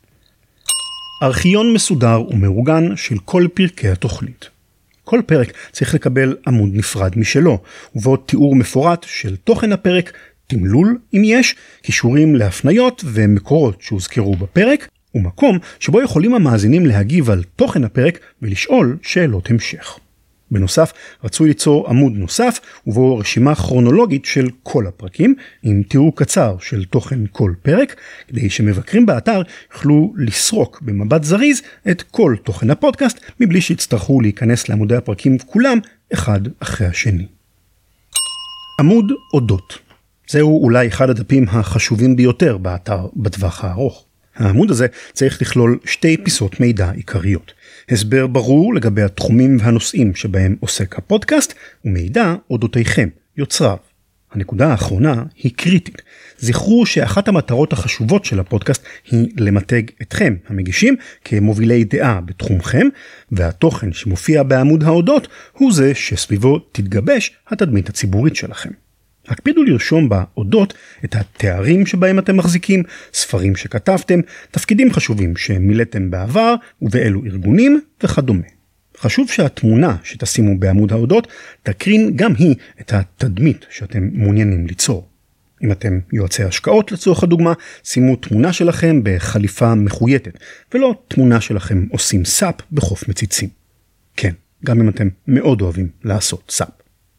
ארכיון מסודר ומאורגן של כל פרקי התוכנית. כל פרק צריך לקבל עמוד נפרד משלו, ובו תיאור מפורט של תוכן הפרק, תמלול אם יש, קישורים להפניות ומקורות שהוזכרו בפרק, ומקום שבו יכולים המאזינים להגיב על תוכן הפרק ולשאול שאלות המשך. בנוסף, רצוי ליצור עמוד נוסף ובו רשימה כרונולוגית של כל הפרקים, עם תיאור קצר של תוכן כל פרק, כדי שמבקרים באתר יוכלו לסרוק במבט זריז את כל תוכן הפודקאסט, מבלי שיצטרכו להיכנס לעמודי הפרקים כולם אחד אחרי השני. עמוד אודות. זהו אולי אחד הדפים החשובים ביותר באתר בטווח הארוך. העמוד הזה צריך לכלול 2 פיסות מידע עיקריות. הסבר ברור לגבי התחומים והנושאים שבהם עוסק הפודקאסט, ומידע אודותיכם, יוצריו. הנקודה האחרונה היא קריטית. זכרו שאחת המטרות החשובות של הפודקאסט היא למתג אתכם, המגישים, כמובילי דעה בתחומכם, והתוכן שמופיע בעמוד האודות הוא זה שסביבו תתגבש התדמית הציבורית שלכם. הקפידו לרשום באודות את התארים שבהם אתם מחזיקים, ספרים שכתבתם, תפקידים חשובים שמילאתם בעבר ובאילו ארגונים וכדומה. חשוב שהתמונה שתשימו בעמוד האודות תקרין גם היא את התדמית שאתם מעוניינים ליצור. אם אתם יועצי השקעות לצורך הדוגמה, שימו תמונה שלכם בחליפה מחויטת, ולא תמונה שלכם עושים סאפ בחוף מציצים. כן, גם אם אתם מאוד אוהבים לעשות סאפ.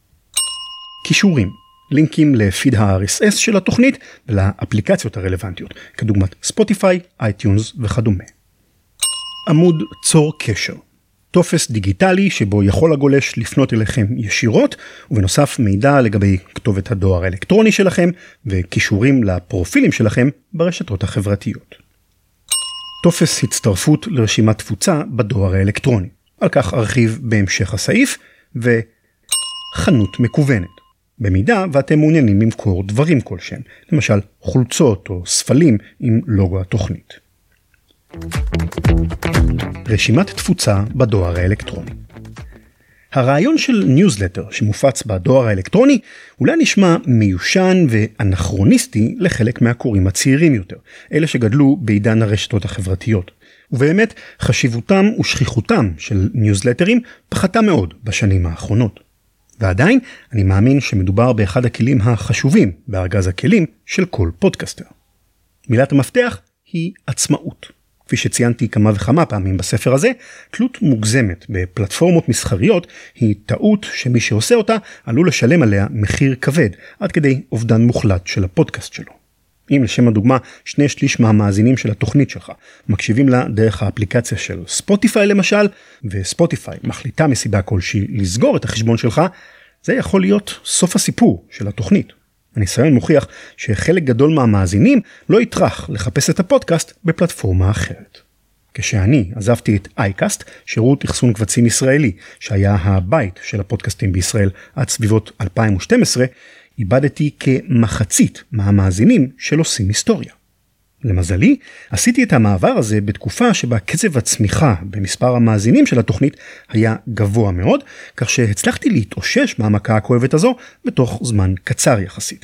קישורים. לינקים לפיד ה-RSS של התוכנית ולאפליקציות הרלוונטיות, כדוגמת ספוטיפיי, אייטיונס וכדומה. עמוד צור קשר. טופס דיגיטלי שבו יכול הגולש לפנות אליכם ישירות, ובנוסף מידע לגבי כתובת הדואר האלקטרוני שלכם וקישורים לפרופילים שלכם ברשתות החברתיות. טופס הצטרפות לרשימת תפוצה בדואר האלקטרוני. על כך ארחיב בהמשך הסעיף, וחנות מקוונת. במידה ואתם מעוניינים למכור דברים כלשהם, למשל חולצות או ספלים עם לוגו התוכנית. רשימת תפוצה בדואר האלקטרוני. הרעיון של ניוזלטר שמופץ בדואר האלקטרוני אולי נשמע מיושן ואנכרוניסטי לחלק מהקוראים הצעירים יותר, אלה שגדלו בעידן הרשתות החברתיות. ובאמת חשיבותם ושכיחותם של ניוזלטרים פחתה מאוד בשנים האחרונות. ועדיין אני מאמין שמדובר באחד הכלים החשובים בארגז הכלים של כל פודקאסטר. מילת המפתח היא עצמאות. כפי שציינתי כמה וכמה פעמים בספר הזה, תלות מוגזמת בפלטפורמות מסחריות היא טעות שמי שעושה אותה עלול לשלם עליה מחיר כבד, עד כדי אובדן מוחלט של הפודקאסט שלו. אם לשם הדוגמה 2/3 מהמאזינים של התוכנית שלך מקשיבים לה דרך האפליקציה של ספוטיפיי למשל, וספוטיפיי מחליטה מסיבה כלשהי לסגור את החשבון שלך, זה יכול להיות סוף הסיפור של התוכנית. הניסיון מוכיח שחלק גדול מהמאזינים לא יטרח לחפש את הפודקאסט בפלטפורמה אחרת. כשאני עזבתי את אייקאסט, שירות אחסון קבצים ישראלי, שהיה הבית של הפודקאסטים בישראל עד סביבות 2012, איבדתי כמחצית מהמאזינים של עושים היסטוריה. למזלי, עשיתי את המעבר הזה בתקופה שבה קצב הצמיחה במספר המאזינים של התוכנית היה גבוה מאוד, כך שהצלחתי להתאושש מהמכה הכואבת הזו בתוך זמן קצר יחסית.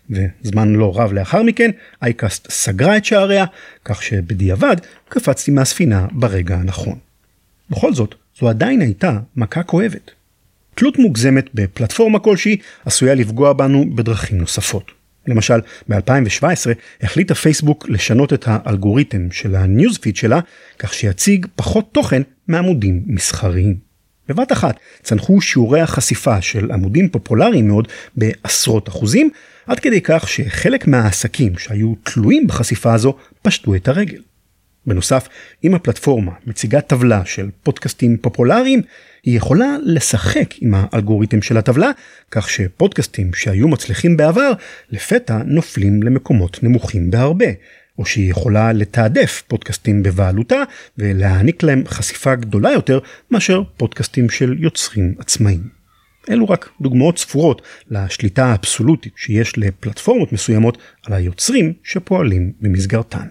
וזמן לא רב לאחר מכן, אייקאסט סגרה את שעריה, כך שבדיעבד קפצתי מהספינה ברגע הנכון. בכל זאת, זו עדיין הייתה מכה כואבת. תלות מוגזמת בפלטפורמה כלשהי עשויה לפגוע בנו בדרכים נוספות. למשל, ב-2017 החליטה פייסבוק לשנות את האלגוריתם של הניוזפיד שלה, כך שיציג פחות תוכן מעמודים מסחריים. בבת אחת צנחו שיעורי החשיפה של עמודים פופולריים מאוד בעשרות אחוזים, עד כדי כך שחלק מהעסקים שהיו תלויים בחשיפה הזו פשטו את הרגל. בנוסף, אם הפלטפורמה מציגה טבלה של פודקאסטים פופולריים, היא יכולה לשחק עם האלגוריתם של הטבלה, כך שפודקאסטים שהיו מצליחים בעבר, לפתע נופלים למקומות נמוכים בהרבה, או שהיא יכולה לתעדף פודקאסטים בבעלותה, ולהעניק להם חשיפה גדולה יותר, מאשר פודקאסטים של יוצרים עצמאיים. אלו רק דוגמאות ספורות לשליטה האבסולוטית שיש לפלטפורמות מסוימות על היוצרים שפועלים במסגרתן.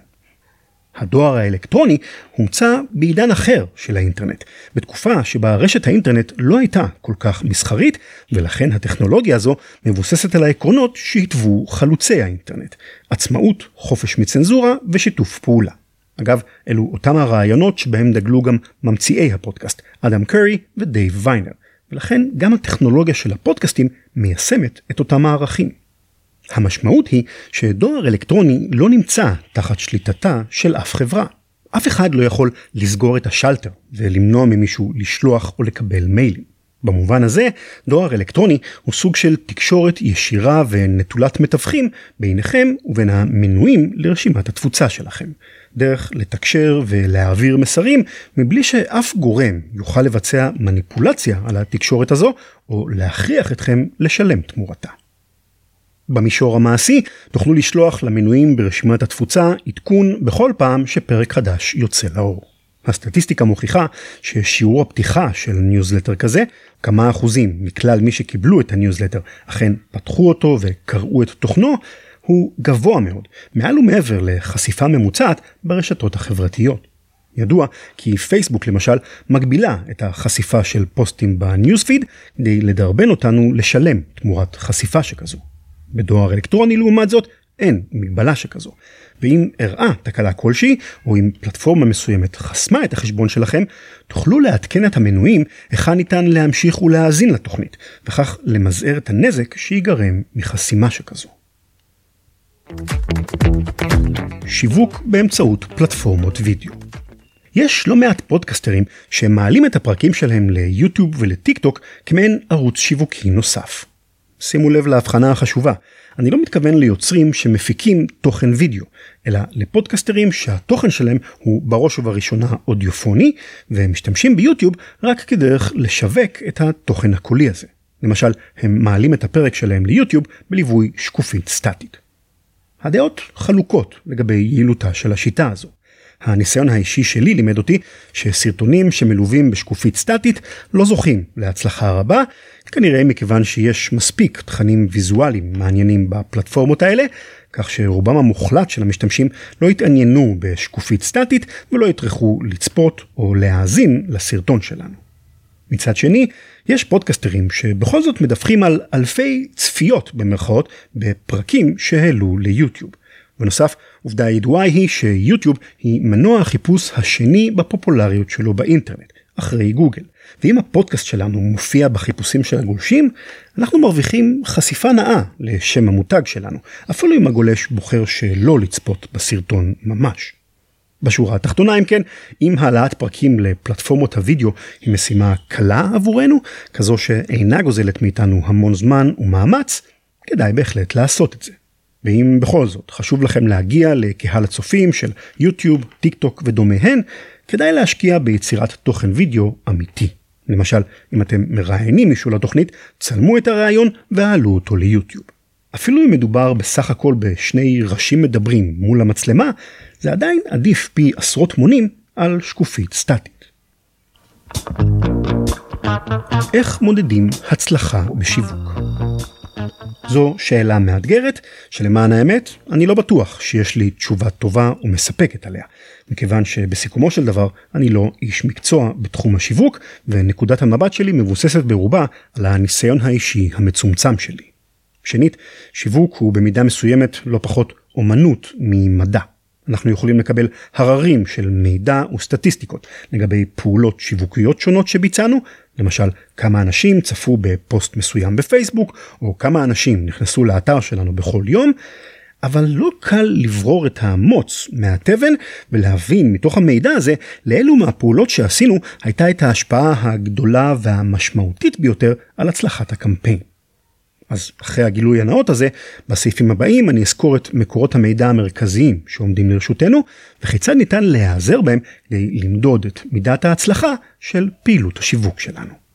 הדואר האלקטרוני הומצא בעידן אחר של האינטרנט, בתקופה שבה רשת האינטרנט לא הייתה כל כך מסחרית, ולכן הטכנולוגיה הזו מבוססת על העקרונות שהתוו חלוצי האינטרנט, עצמאות, חופש מצנזורה ושיתוף פעולה. אגב, אלו אותם הרעיונות שבהם דגלו גם ממציאי הפודקאסט, אדם קרי ודייב ויינר, ולכן גם הטכנולוגיה של הפודקאסטים מיישמת את אותם הערכים. המשמעות היא שדואר אלקטרוני לא נמצא תחת שליטתה של אף חברה. אף אחד לא יכול לסגור את השלטר ולמנוע ממישהו לשלוח או לקבל מיילים. במובן הזה, דואר אלקטרוני הוא סוג של תקשורת ישירה ונטולת מתווכים ביניכם ובין המנויים לרשימת התפוצה שלכם. דרך לתקשר ולהעביר מסרים מבלי שאף גורם יוכל לבצע מניפולציה על התקשורת הזו או להכריח אתכם לשלם תמורתה. במישור המעשי תוכלו לשלוח למנויים ברשימת התפוצה עדכון בכל פעם שפרק חדש יוצא לאור. הסטטיסטיקה מוכיחה ששיעור הפתיחה של ניוזלטר כזה, כמה אחוזים מכלל מי שקיבלו את הניוזלטר אכן פתחו אותו וקראו את תוכנו, הוא גבוה מאוד, מעל ומעבר לחשיפה ממוצעת ברשתות החברתיות. ידוע כי פייסבוק למשל מגבילה את החשיפה של פוסטים בניוזפיד כדי לדרבן אותנו לשלם תמורת חשיפה שכזו. בדואר אלקטרוני לעומת זאת אין מגבלה שכזו. ואם הראה תקלה כלשהי, או אם פלטפורמה מסוימת חסמה את החשבון שלכם, תוכלו לעדכן את המנויים היכן ניתן להמשיך ולהאזין לתוכנית, וכך למזער את הנזק שיגרם מחסימה שכזו. שיווק באמצעות פלטפורמות וידאו. יש לא מעט פודקסטרים שמעלים את הפרקים שלהם ליוטיוב ולטיק טוק כמעין ערוץ שיווקי נוסף. שימו לב להבחנה החשובה. אני לא מתכוון ליוצרים שמפיקים תוכן וידאו, אלא לפודקסטרים שהתוכן שלהם הוא בראש ובראשונה אודיופוני, והם משתמשים ביוטיוב רק כדרך לשווק את התוכן הקולי הזה. למשל, הם מעלים את הפרק שלהם ליוטיוב בליווי שקופית סטטית. הדעות חלוקות לגבי יעילותה של השיטה הזו. הניסיון האישי שלי לימד אותי שסרטונים שמלווים בשקופית סטטית לא זוכים להצלחה רבה, כנראה מכיוון שיש מספיק תכנים ויזואליים מעניינים בפלטפורמות האלה, כך שרובם המוחלט של המשתמשים לא התעניינו בשקופית סטטית ולא יטרחו לצפות או להאזין לסרטון שלנו. מצד שני, יש פודקסטרים שבכל זאת מדווחים על אלפי צפיות במרכאות בפרקים שהעלו ליוטיוב. בנוסף, עובדה ידועה היא שיוטיוב היא מנוע החיפוש השני בפופולריות שלו באינטרנט, אחרי גוגל. ואם הפודקאסט שלנו מופיע בחיפושים של הגולשים, אנחנו מרוויחים חשיפה נאה לשם המותג שלנו, אפילו אם הגולש בוחר שלא לצפות בסרטון ממש. בשורה התחתונה, אם כן, אם העלאת פרקים לפלטפורמות הוידאו היא משימה קלה עבורנו, כזו שאינה גוזלת מאיתנו המון זמן ומאמץ, כדאי בהחלט לעשות את זה. ואם בכל זאת חשוב לכם להגיע לקהל הצופים של יוטיוב, טיק טוק ודומיהן, כדאי להשקיע ביצירת תוכן וידאו אמיתי. למשל, אם אתם מראיינים מישהו לתוכנית, צלמו את הרעיון ועלו אותו ליוטיוב. אפילו אם מדובר בסך הכל בשני ראשים מדברים מול המצלמה, זה עדיין עדיף פי עשרות מונים על שקופית סטטית. איך מודדים הצלחה בשיווק? זו שאלה מאתגרת, שלמען האמת, אני לא בטוח שיש לי תשובה טובה ומספקת עליה, מכיוון שבסיכומו של דבר אני לא איש מקצוע בתחום השיווק, ונקודת המבט שלי מבוססת ברובה על הניסיון האישי המצומצם שלי. שנית, שיווק הוא במידה מסוימת לא פחות אומנות ממדע. אנחנו יכולים לקבל הררים של מידע וסטטיסטיקות לגבי פעולות שיווקיות שונות שביצענו, למשל כמה אנשים צפו בפוסט מסוים בפייסבוק, או כמה אנשים נכנסו לאתר שלנו בכל יום, אבל לא קל לברור את המוץ מהתבן ולהבין מתוך המידע הזה לאלו מהפעולות שעשינו הייתה את ההשפעה הגדולה והמשמעותית ביותר על הצלחת הקמפיין. אז אחרי הגילוי הנאות הזה, בסעיפים הבאים אני אזכור את מקורות המידע המרכזיים שעומדים לרשותנו, וכיצד ניתן להיעזר בהם כדי למדוד את מידת ההצלחה של פעילות השיווק שלנו.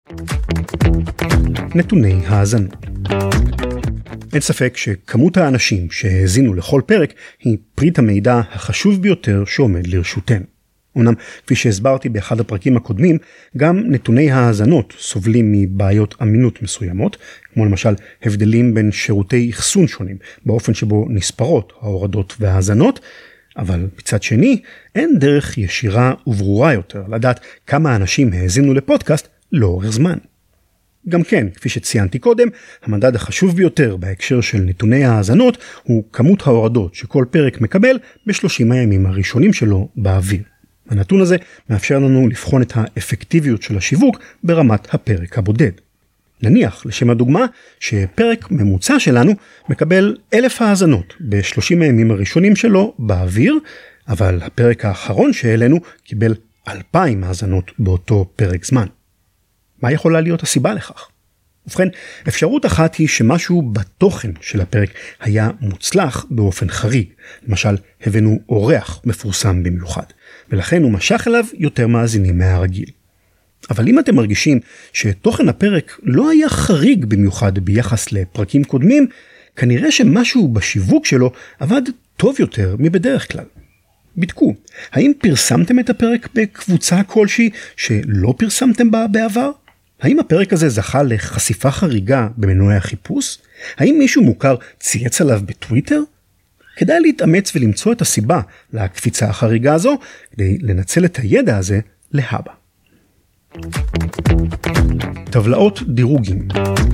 נתוני האזנות. אין ספק שכמות האנשים שהאזינו לכל פרק היא פריט המידע החשוב ביותר שעומד לרשותנו. אומנם, כפי שהסברתי באחד הפרקים הקודמים, גם נתוני האזנות סובלים מבעיות אמינות מסוימות, כמו למשל הבדלים בין שירותי אחסון שונים, באופן שבו נספרות ההורדות וההאזנות, אבל מצד שני, אין דרך ישירה וברורה יותר לדעת כמה אנשים האזינו לפודקאסט לאורך זמן. גם כן, כפי שציינתי קודם, המדד החשוב ביותר בהקשר של נתוני האזנות הוא כמות ההורדות שכל פרק מקבל ב30 הימים הראשונים שלו באוויר. הנתון הזה מאפשר לנו לבחון את האפקטיביות של השיווק ברמת הפרק הבודד. נניח, לשם הדוגמה, שפרק ממוצע שלנו מקבל 1,000 האזנות ב30 הימים הראשונים שלו באוויר, אבל הפרק האחרון שהעלינו קיבל 2,000 האזנות באותו פרק זמן. מה יכולה להיות הסיבה לכך? ובכן, אפשרות אחת היא שמשהו בתוכן של הפרק היה מוצלח באופן חריג. למשל, הבאנו אורח מפורסם במיוחד, ולכן הוא משך אליו יותר מאזינים מהרגיל. אבל אם אתם מרגישים שתוכן הפרק לא היה חריג במיוחד ביחס לפרקים קודמים, כנראה שמשהו בשיווק שלו עבד טוב יותר מבדרך כלל. בדקו, האם פרסמתם את הפרק בקבוצה כלשהי שלא פרסמתם בה בעבר? האם הפרק הזה זכה לחשיפה חריגה במנועי החיפוש? האם מישהו מוכר צייץ עליו בטוויטר? כדאי להתאמץ ולמצוא את הסיבה לקפיצה החריגה הזו, כדי לנצל את הידע הזה להבא. טבלאות דירוגים.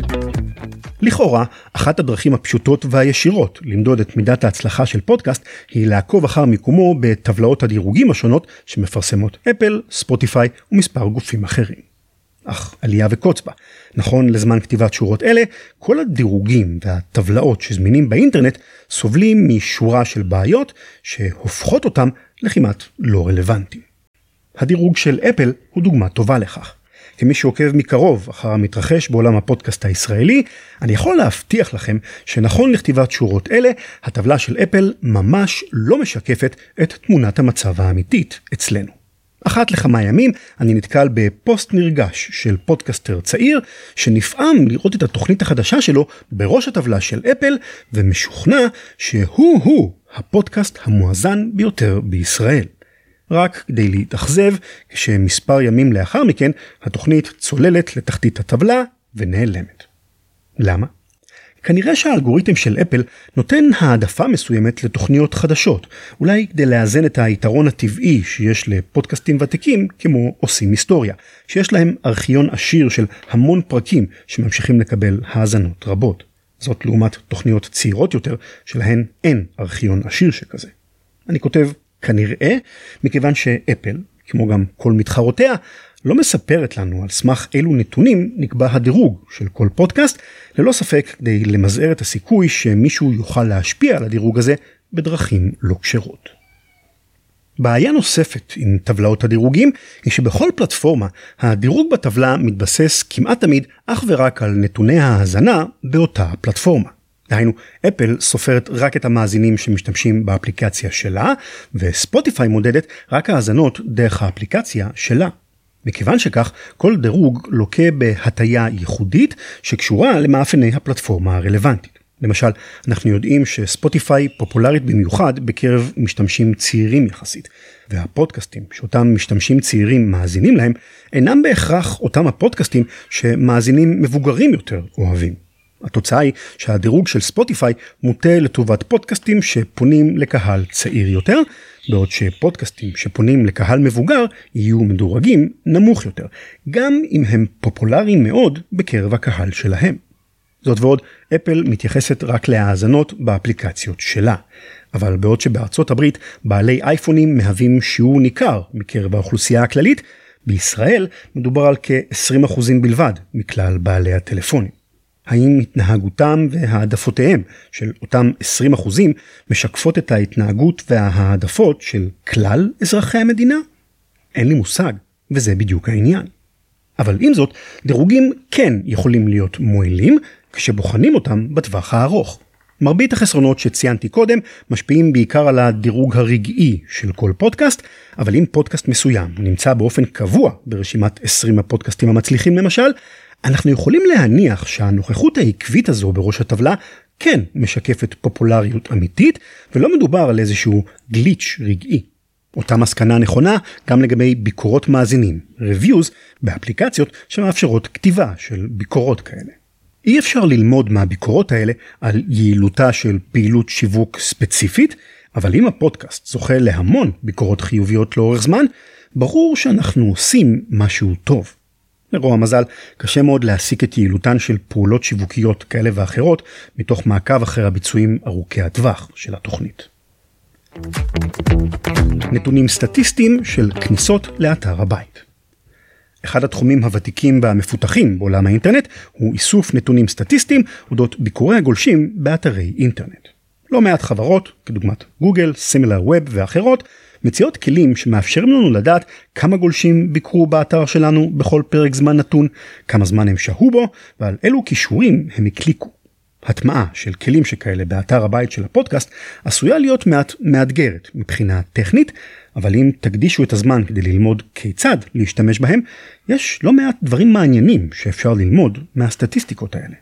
לכאורה, אחת הדרכים הפשוטות והישירות למדוד את מידת ההצלחה של פודקאסט היא לעקוב אחר מיקומו בטבלאות הדירוגים השונות שמפרסמות אפל, ספוטיפיי ומספר גופים אחרים. אך עלייה וקוץ בה. נכון לזמן כתיבת שורות אלה, כל הדירוגים והטבלאות שזמינים באינטרנט סובלים משורה של בעיות שהופכות אותם לכמעט לא רלוונטיים. הדירוג של אפל הוא דוגמה טובה לכך. כמי שעוקב מקרוב אחר המתרחש בעולם הפודקאסט הישראלי, אני יכול להבטיח לכם שנכון לכתיבת שורות אלה, הטבלה של אפל ממש לא משקפת את תמונת המצב האמיתית אצלנו. אחת לכמה ימים אני נתקל בפוסט נרגש של פודקאסטר צעיר, שנפעם לראות את התוכנית החדשה שלו בראש הטבלה של אפל, ומשוכנע שהוא הפודקאסט המואזן ביותר בישראל. רק כדי להתאכזב, כשמספר ימים לאחר מכן, התוכנית צוללת לתחתית הטבלה ונעלמת. למה? כנראה שהאלגוריתם של אפל נותן העדפה מסוימת לתוכניות חדשות, אולי כדי לאזן את היתרון הטבעי שיש לפודקאסטים ותיקים כמו עושים היסטוריה, שיש להם ארכיון עשיר של המון פרקים שממשיכים לקבל האזנות רבות. זאת לעומת תוכניות צעירות יותר שלהן אין ארכיון עשיר שכזה. אני כותב כנראה, מכיוון שאפל, כמו גם כל מתחרותיה, לא מספרת לנו על סמך אילו נתונים נקבע הדירוג של כל פודקאסט, ללא ספק כדי למזער את הסיכוי שמישהו יוכל להשפיע על הדירוג הזה בדרכים לא כשרות. בעיה נוספת עם טבלאות הדירוגים היא שבכל פלטפורמה הדירוג בטבלה מתבסס כמעט תמיד אך ורק על נתוני ההאזנה באותה פלטפורמה. דהיינו, אפל סופרת רק את המאזינים שמשתמשים באפליקציה שלה, וספוטיפיי מודדת רק האזנות דרך האפליקציה שלה. מכיוון שכך, כל דירוג לוקה בהטיה ייחודית שקשורה למאפייני הפלטפורמה הרלוונטית. למשל, אנחנו יודעים שספוטיפיי פופולרית במיוחד בקרב משתמשים צעירים יחסית, והפודקאסטים שאותם משתמשים צעירים מאזינים להם, אינם בהכרח אותם הפודקאסטים שמאזינים מבוגרים יותר אוהבים. התוצאה היא שהדירוג של ספוטיפיי מוטה לטובת פודקאסטים שפונים לקהל צעיר יותר, בעוד שפודקאסטים שפונים לקהל מבוגר יהיו מדורגים נמוך יותר, גם אם הם פופולריים מאוד בקרב הקהל שלהם. זאת ועוד, אפל מתייחסת רק להאזנות באפליקציות שלה, אבל בעוד שבארצות הברית בעלי אייפונים מהווים שיעור ניכר מקרב האוכלוסייה הכללית, בישראל מדובר על כ-20% בלבד מכלל בעלי הטלפונים. האם התנהגותם והעדפותיהם של אותם 20% משקפות את ההתנהגות והעדפות של כלל אזרחי המדינה? אין לי מושג, וזה בדיוק העניין. אבל עם זאת, דירוגים כן יכולים להיות מועילים כשבוחנים אותם בטווח הארוך. מרבית החסרונות שציינתי קודם משפיעים בעיקר על הדירוג הרגעי של כל פודקאסט, אבל אם פודקאסט מסוים נמצא באופן קבוע ברשימת 20 הפודקאסטים המצליחים למשל, אנחנו יכולים להניח שהנוכחות העקבית הזו בראש הטבלה כן משקפת פופולריות אמיתית, ולא מדובר על איזשהו גליץ' רגעי. אותה מסקנה נכונה גם לגבי ביקורות מאזינים, reviews, באפליקציות שמאפשרות כתיבה של ביקורות כאלה. אי אפשר ללמוד מהביקורות האלה על יעילותה של פעילות שיווק ספציפית, אבל אם הפודקאסט זוכה להמון ביקורות חיוביות לאורך זמן, ברור שאנחנו עושים משהו טוב. לרוע המזל, קשה מאוד להסיק את יעילותן של פעולות שיווקיות כאלה ואחרות, מתוך מעקב אחר הביצועים ארוכי הטווח של התוכנית. נתונים סטטיסטיים של כניסות לאתר הבית. אחד התחומים הוותיקים והמפותחים בעולם האינטרנט הוא איסוף נתונים סטטיסטיים אודות ביקורי הגולשים באתרי אינטרנט. לא מעט חברות, כדוגמת גוגל, סימילר ווב ואחרות, מציעות כלים שמאפשרים לנו לדעת כמה גולשים ביקרו באתר שלנו בכל פרק זמן נתון, כמה זמן הם שהו בו ועל אילו קישורים הם הקליקו. הטמעה של כלים שכאלה באתר הבית של הפודקאסט עשויה להיות מעט מאתגרת מבחינה טכנית, אבל אם תקדישו את הזמן כדי ללמוד כיצד להשתמש בהם, יש לא מעט דברים מעניינים שאפשר ללמוד מהסטטיסטיקות האלה.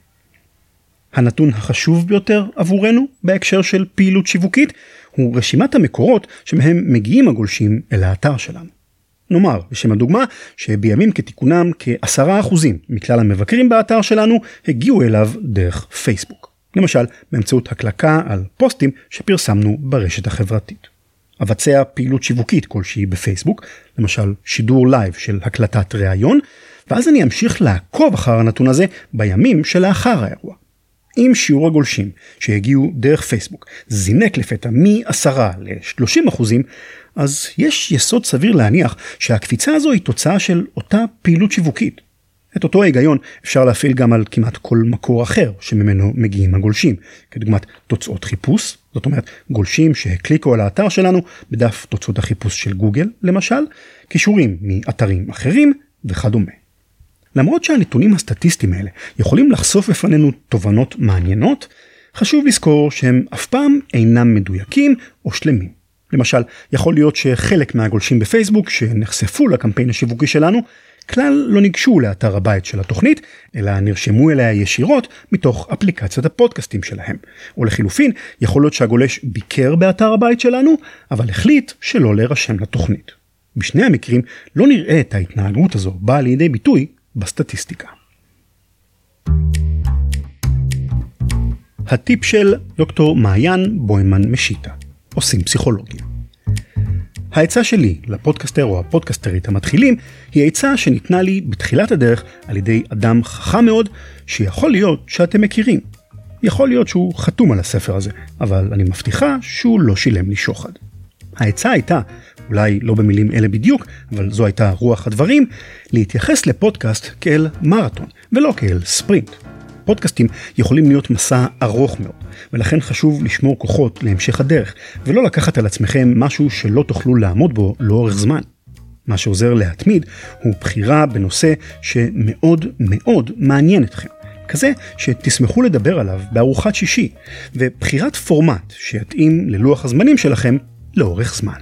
הנתון החשוב ביותר עבורנו בהקשר של פעילות שיווקית הוא רשימת המקורות שמהם מגיעים הגולשים אל האתר שלנו. נאמר, בשם הדוגמה, שבימים כתיקונם כ10% מכלל המבקרים באתר שלנו הגיעו אליו דרך פייסבוק. למשל, באמצעות הקלקה על פוסטים שפרסמנו ברשת החברתית. אבצע פעילות שיווקית כלשהי בפייסבוק, למשל שידור לייב של הקלטת ראיון, ואז אני אמשיך לעקוב אחר הנתון הזה בימים שלאחר האירוע. אם שיעור הגולשים שהגיעו דרך פייסבוק זינק לפתע מ10 ל-30%, אז יש יסוד סביר להניח שהקפיצה הזו היא תוצאה של אותה פעילות שיווקית. את אותו היגיון אפשר להפעיל גם על כמעט כל מקור אחר שממנו מגיעים הגולשים, כדוגמת תוצאות חיפוש, זאת אומרת גולשים שהקליקו על האתר שלנו בדף תוצאות החיפוש של גוגל למשל, קישורים מאתרים אחרים וכדומה. למרות שהנתונים הסטטיסטיים האלה יכולים לחשוף בפנינו תובנות מעניינות, חשוב לזכור שהם אף פעם אינם מדויקים או שלמים. למשל, יכול להיות שחלק מהגולשים בפייסבוק שנחשפו לקמפיין השיווקי שלנו, כלל לא ניגשו לאתר הבית של התוכנית, אלא נרשמו אליה ישירות מתוך אפליקציית הפודקאסטים שלהם. או לחילופין, יכול להיות שהגולש ביקר באתר הבית שלנו, אבל החליט שלא להירשם לתוכנית. בשני המקרים לא נראה את ההתנהגות הזו באה לידי ביטוי בסטטיסטיקה. הטיפ של דוקטור מעיין בוימן משיטה, עושים פסיכולוגיה. העצה שלי לפודקאסטר או הפודקאסטרית המתחילים היא עצה שניתנה לי בתחילת הדרך על ידי אדם חכם מאוד שיכול להיות שאתם מכירים. יכול להיות שהוא חתום על הספר הזה, אבל אני מבטיחה שהוא לא שילם לי שוחד. העצה הייתה, אולי לא במילים אלה בדיוק, אבל זו הייתה רוח הדברים, להתייחס לפודקאסט כאל מרתון ולא כאל ספרינט. פודקאסטים יכולים להיות מסע ארוך מאוד, ולכן חשוב לשמור כוחות להמשך הדרך, ולא לקחת על עצמכם משהו שלא תוכלו לעמוד בו לאורך זמן. מה שעוזר להתמיד הוא בחירה בנושא שמאוד מאוד מעניין אתכם, כזה שתשמחו לדבר עליו בארוחת שישי, ובחירת פורמט שיתאים ללוח הזמנים שלכם לאורך זמן.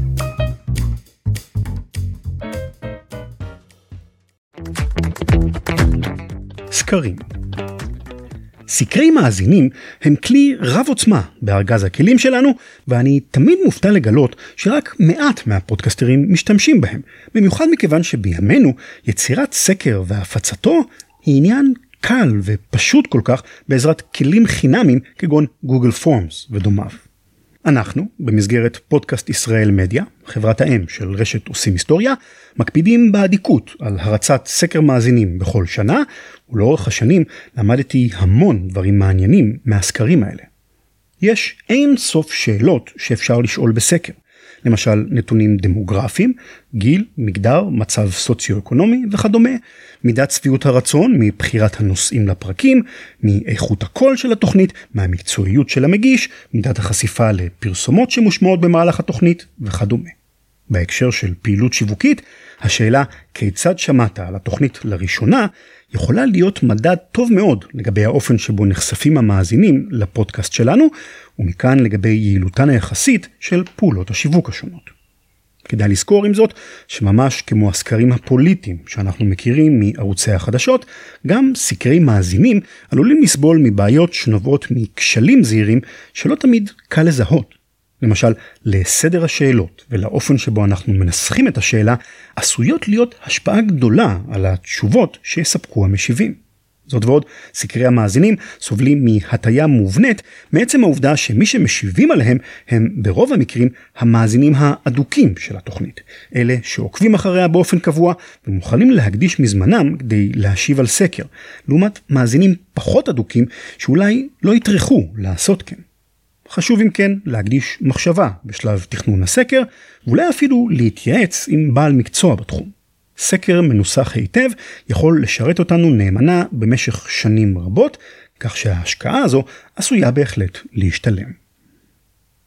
סקרים. סקרי מאזינים הם כלי רב עוצמה בארגז הכלים שלנו, ואני תמיד מופתע לגלות שרק מעט מהפודקסטרים משתמשים בהם, במיוחד מכיוון שבימינו יצירת סקר והפצתו היא עניין קל ופשוט כל כך בעזרת כלים חינמים כגון גוגל פורמס ודומיו. אנחנו, במסגרת פודקאסט ישראל מדיה, חברת האם של רשת עושים היסטוריה, מקפידים בעדיקות על הרצת סקר מאזינים בכל שנה, ולאורך השנים למדתי המון דברים מעניינים מהסקרים האלה. יש אין סוף שאלות שאפשר לשאול בסקר, למשל נתונים דמוגרפיים, גיל, מגדר, מצב סוציו-אקונומי וכדומה, מידת שביעות הרצון מבחירת הנושאים לפרקים, מאיכות הקול של התוכנית, מהמקצועיות של המגיש, מידת החשיפה לפרסומות שמושמעות במהלך התוכנית וכדומה. בהקשר של פעילות שיווקית, השאלה כיצד שמעת על התוכנית לראשונה, יכולה להיות מדד טוב מאוד לגבי האופן שבו נחשפים המאזינים לפודקאסט שלנו, ומכאן לגבי יעילותן היחסית של פעולות השיווק השונות. כדאי לזכור עם זאת שממש כמו הסקרים הפוליטיים שאנחנו מכירים מערוצי החדשות, גם סקרי מאזינים עלולים לסבול מבעיות שנובעות מכשלים זהירים שלא תמיד קל לזהות. למשל, לסדר השאלות ולאופן שבו אנחנו מנסחים את השאלה, עשויות להיות השפעה גדולה על התשובות שיספקו המשיבים. זאת ועוד, סקרי המאזינים סובלים מהטיה מובנית מעצם העובדה שמי שמשיבים עליהם הם ברוב המקרים המאזינים האדוקים של התוכנית. אלה שעוקבים אחריה באופן קבוע ומוכנים להקדיש מזמנם כדי להשיב על סקר, לעומת מאזינים פחות אדוקים שאולי לא יטרחו לעשות כן. חשוב אם כן להקדיש מחשבה בשלב תכנון הסקר, ואולי אפילו להתייעץ עם בעל מקצוע בתחום. סקר מנוסח היטב יכול לשרת אותנו נאמנה במשך שנים רבות, כך שההשקעה הזו עשויה בהחלט להשתלם.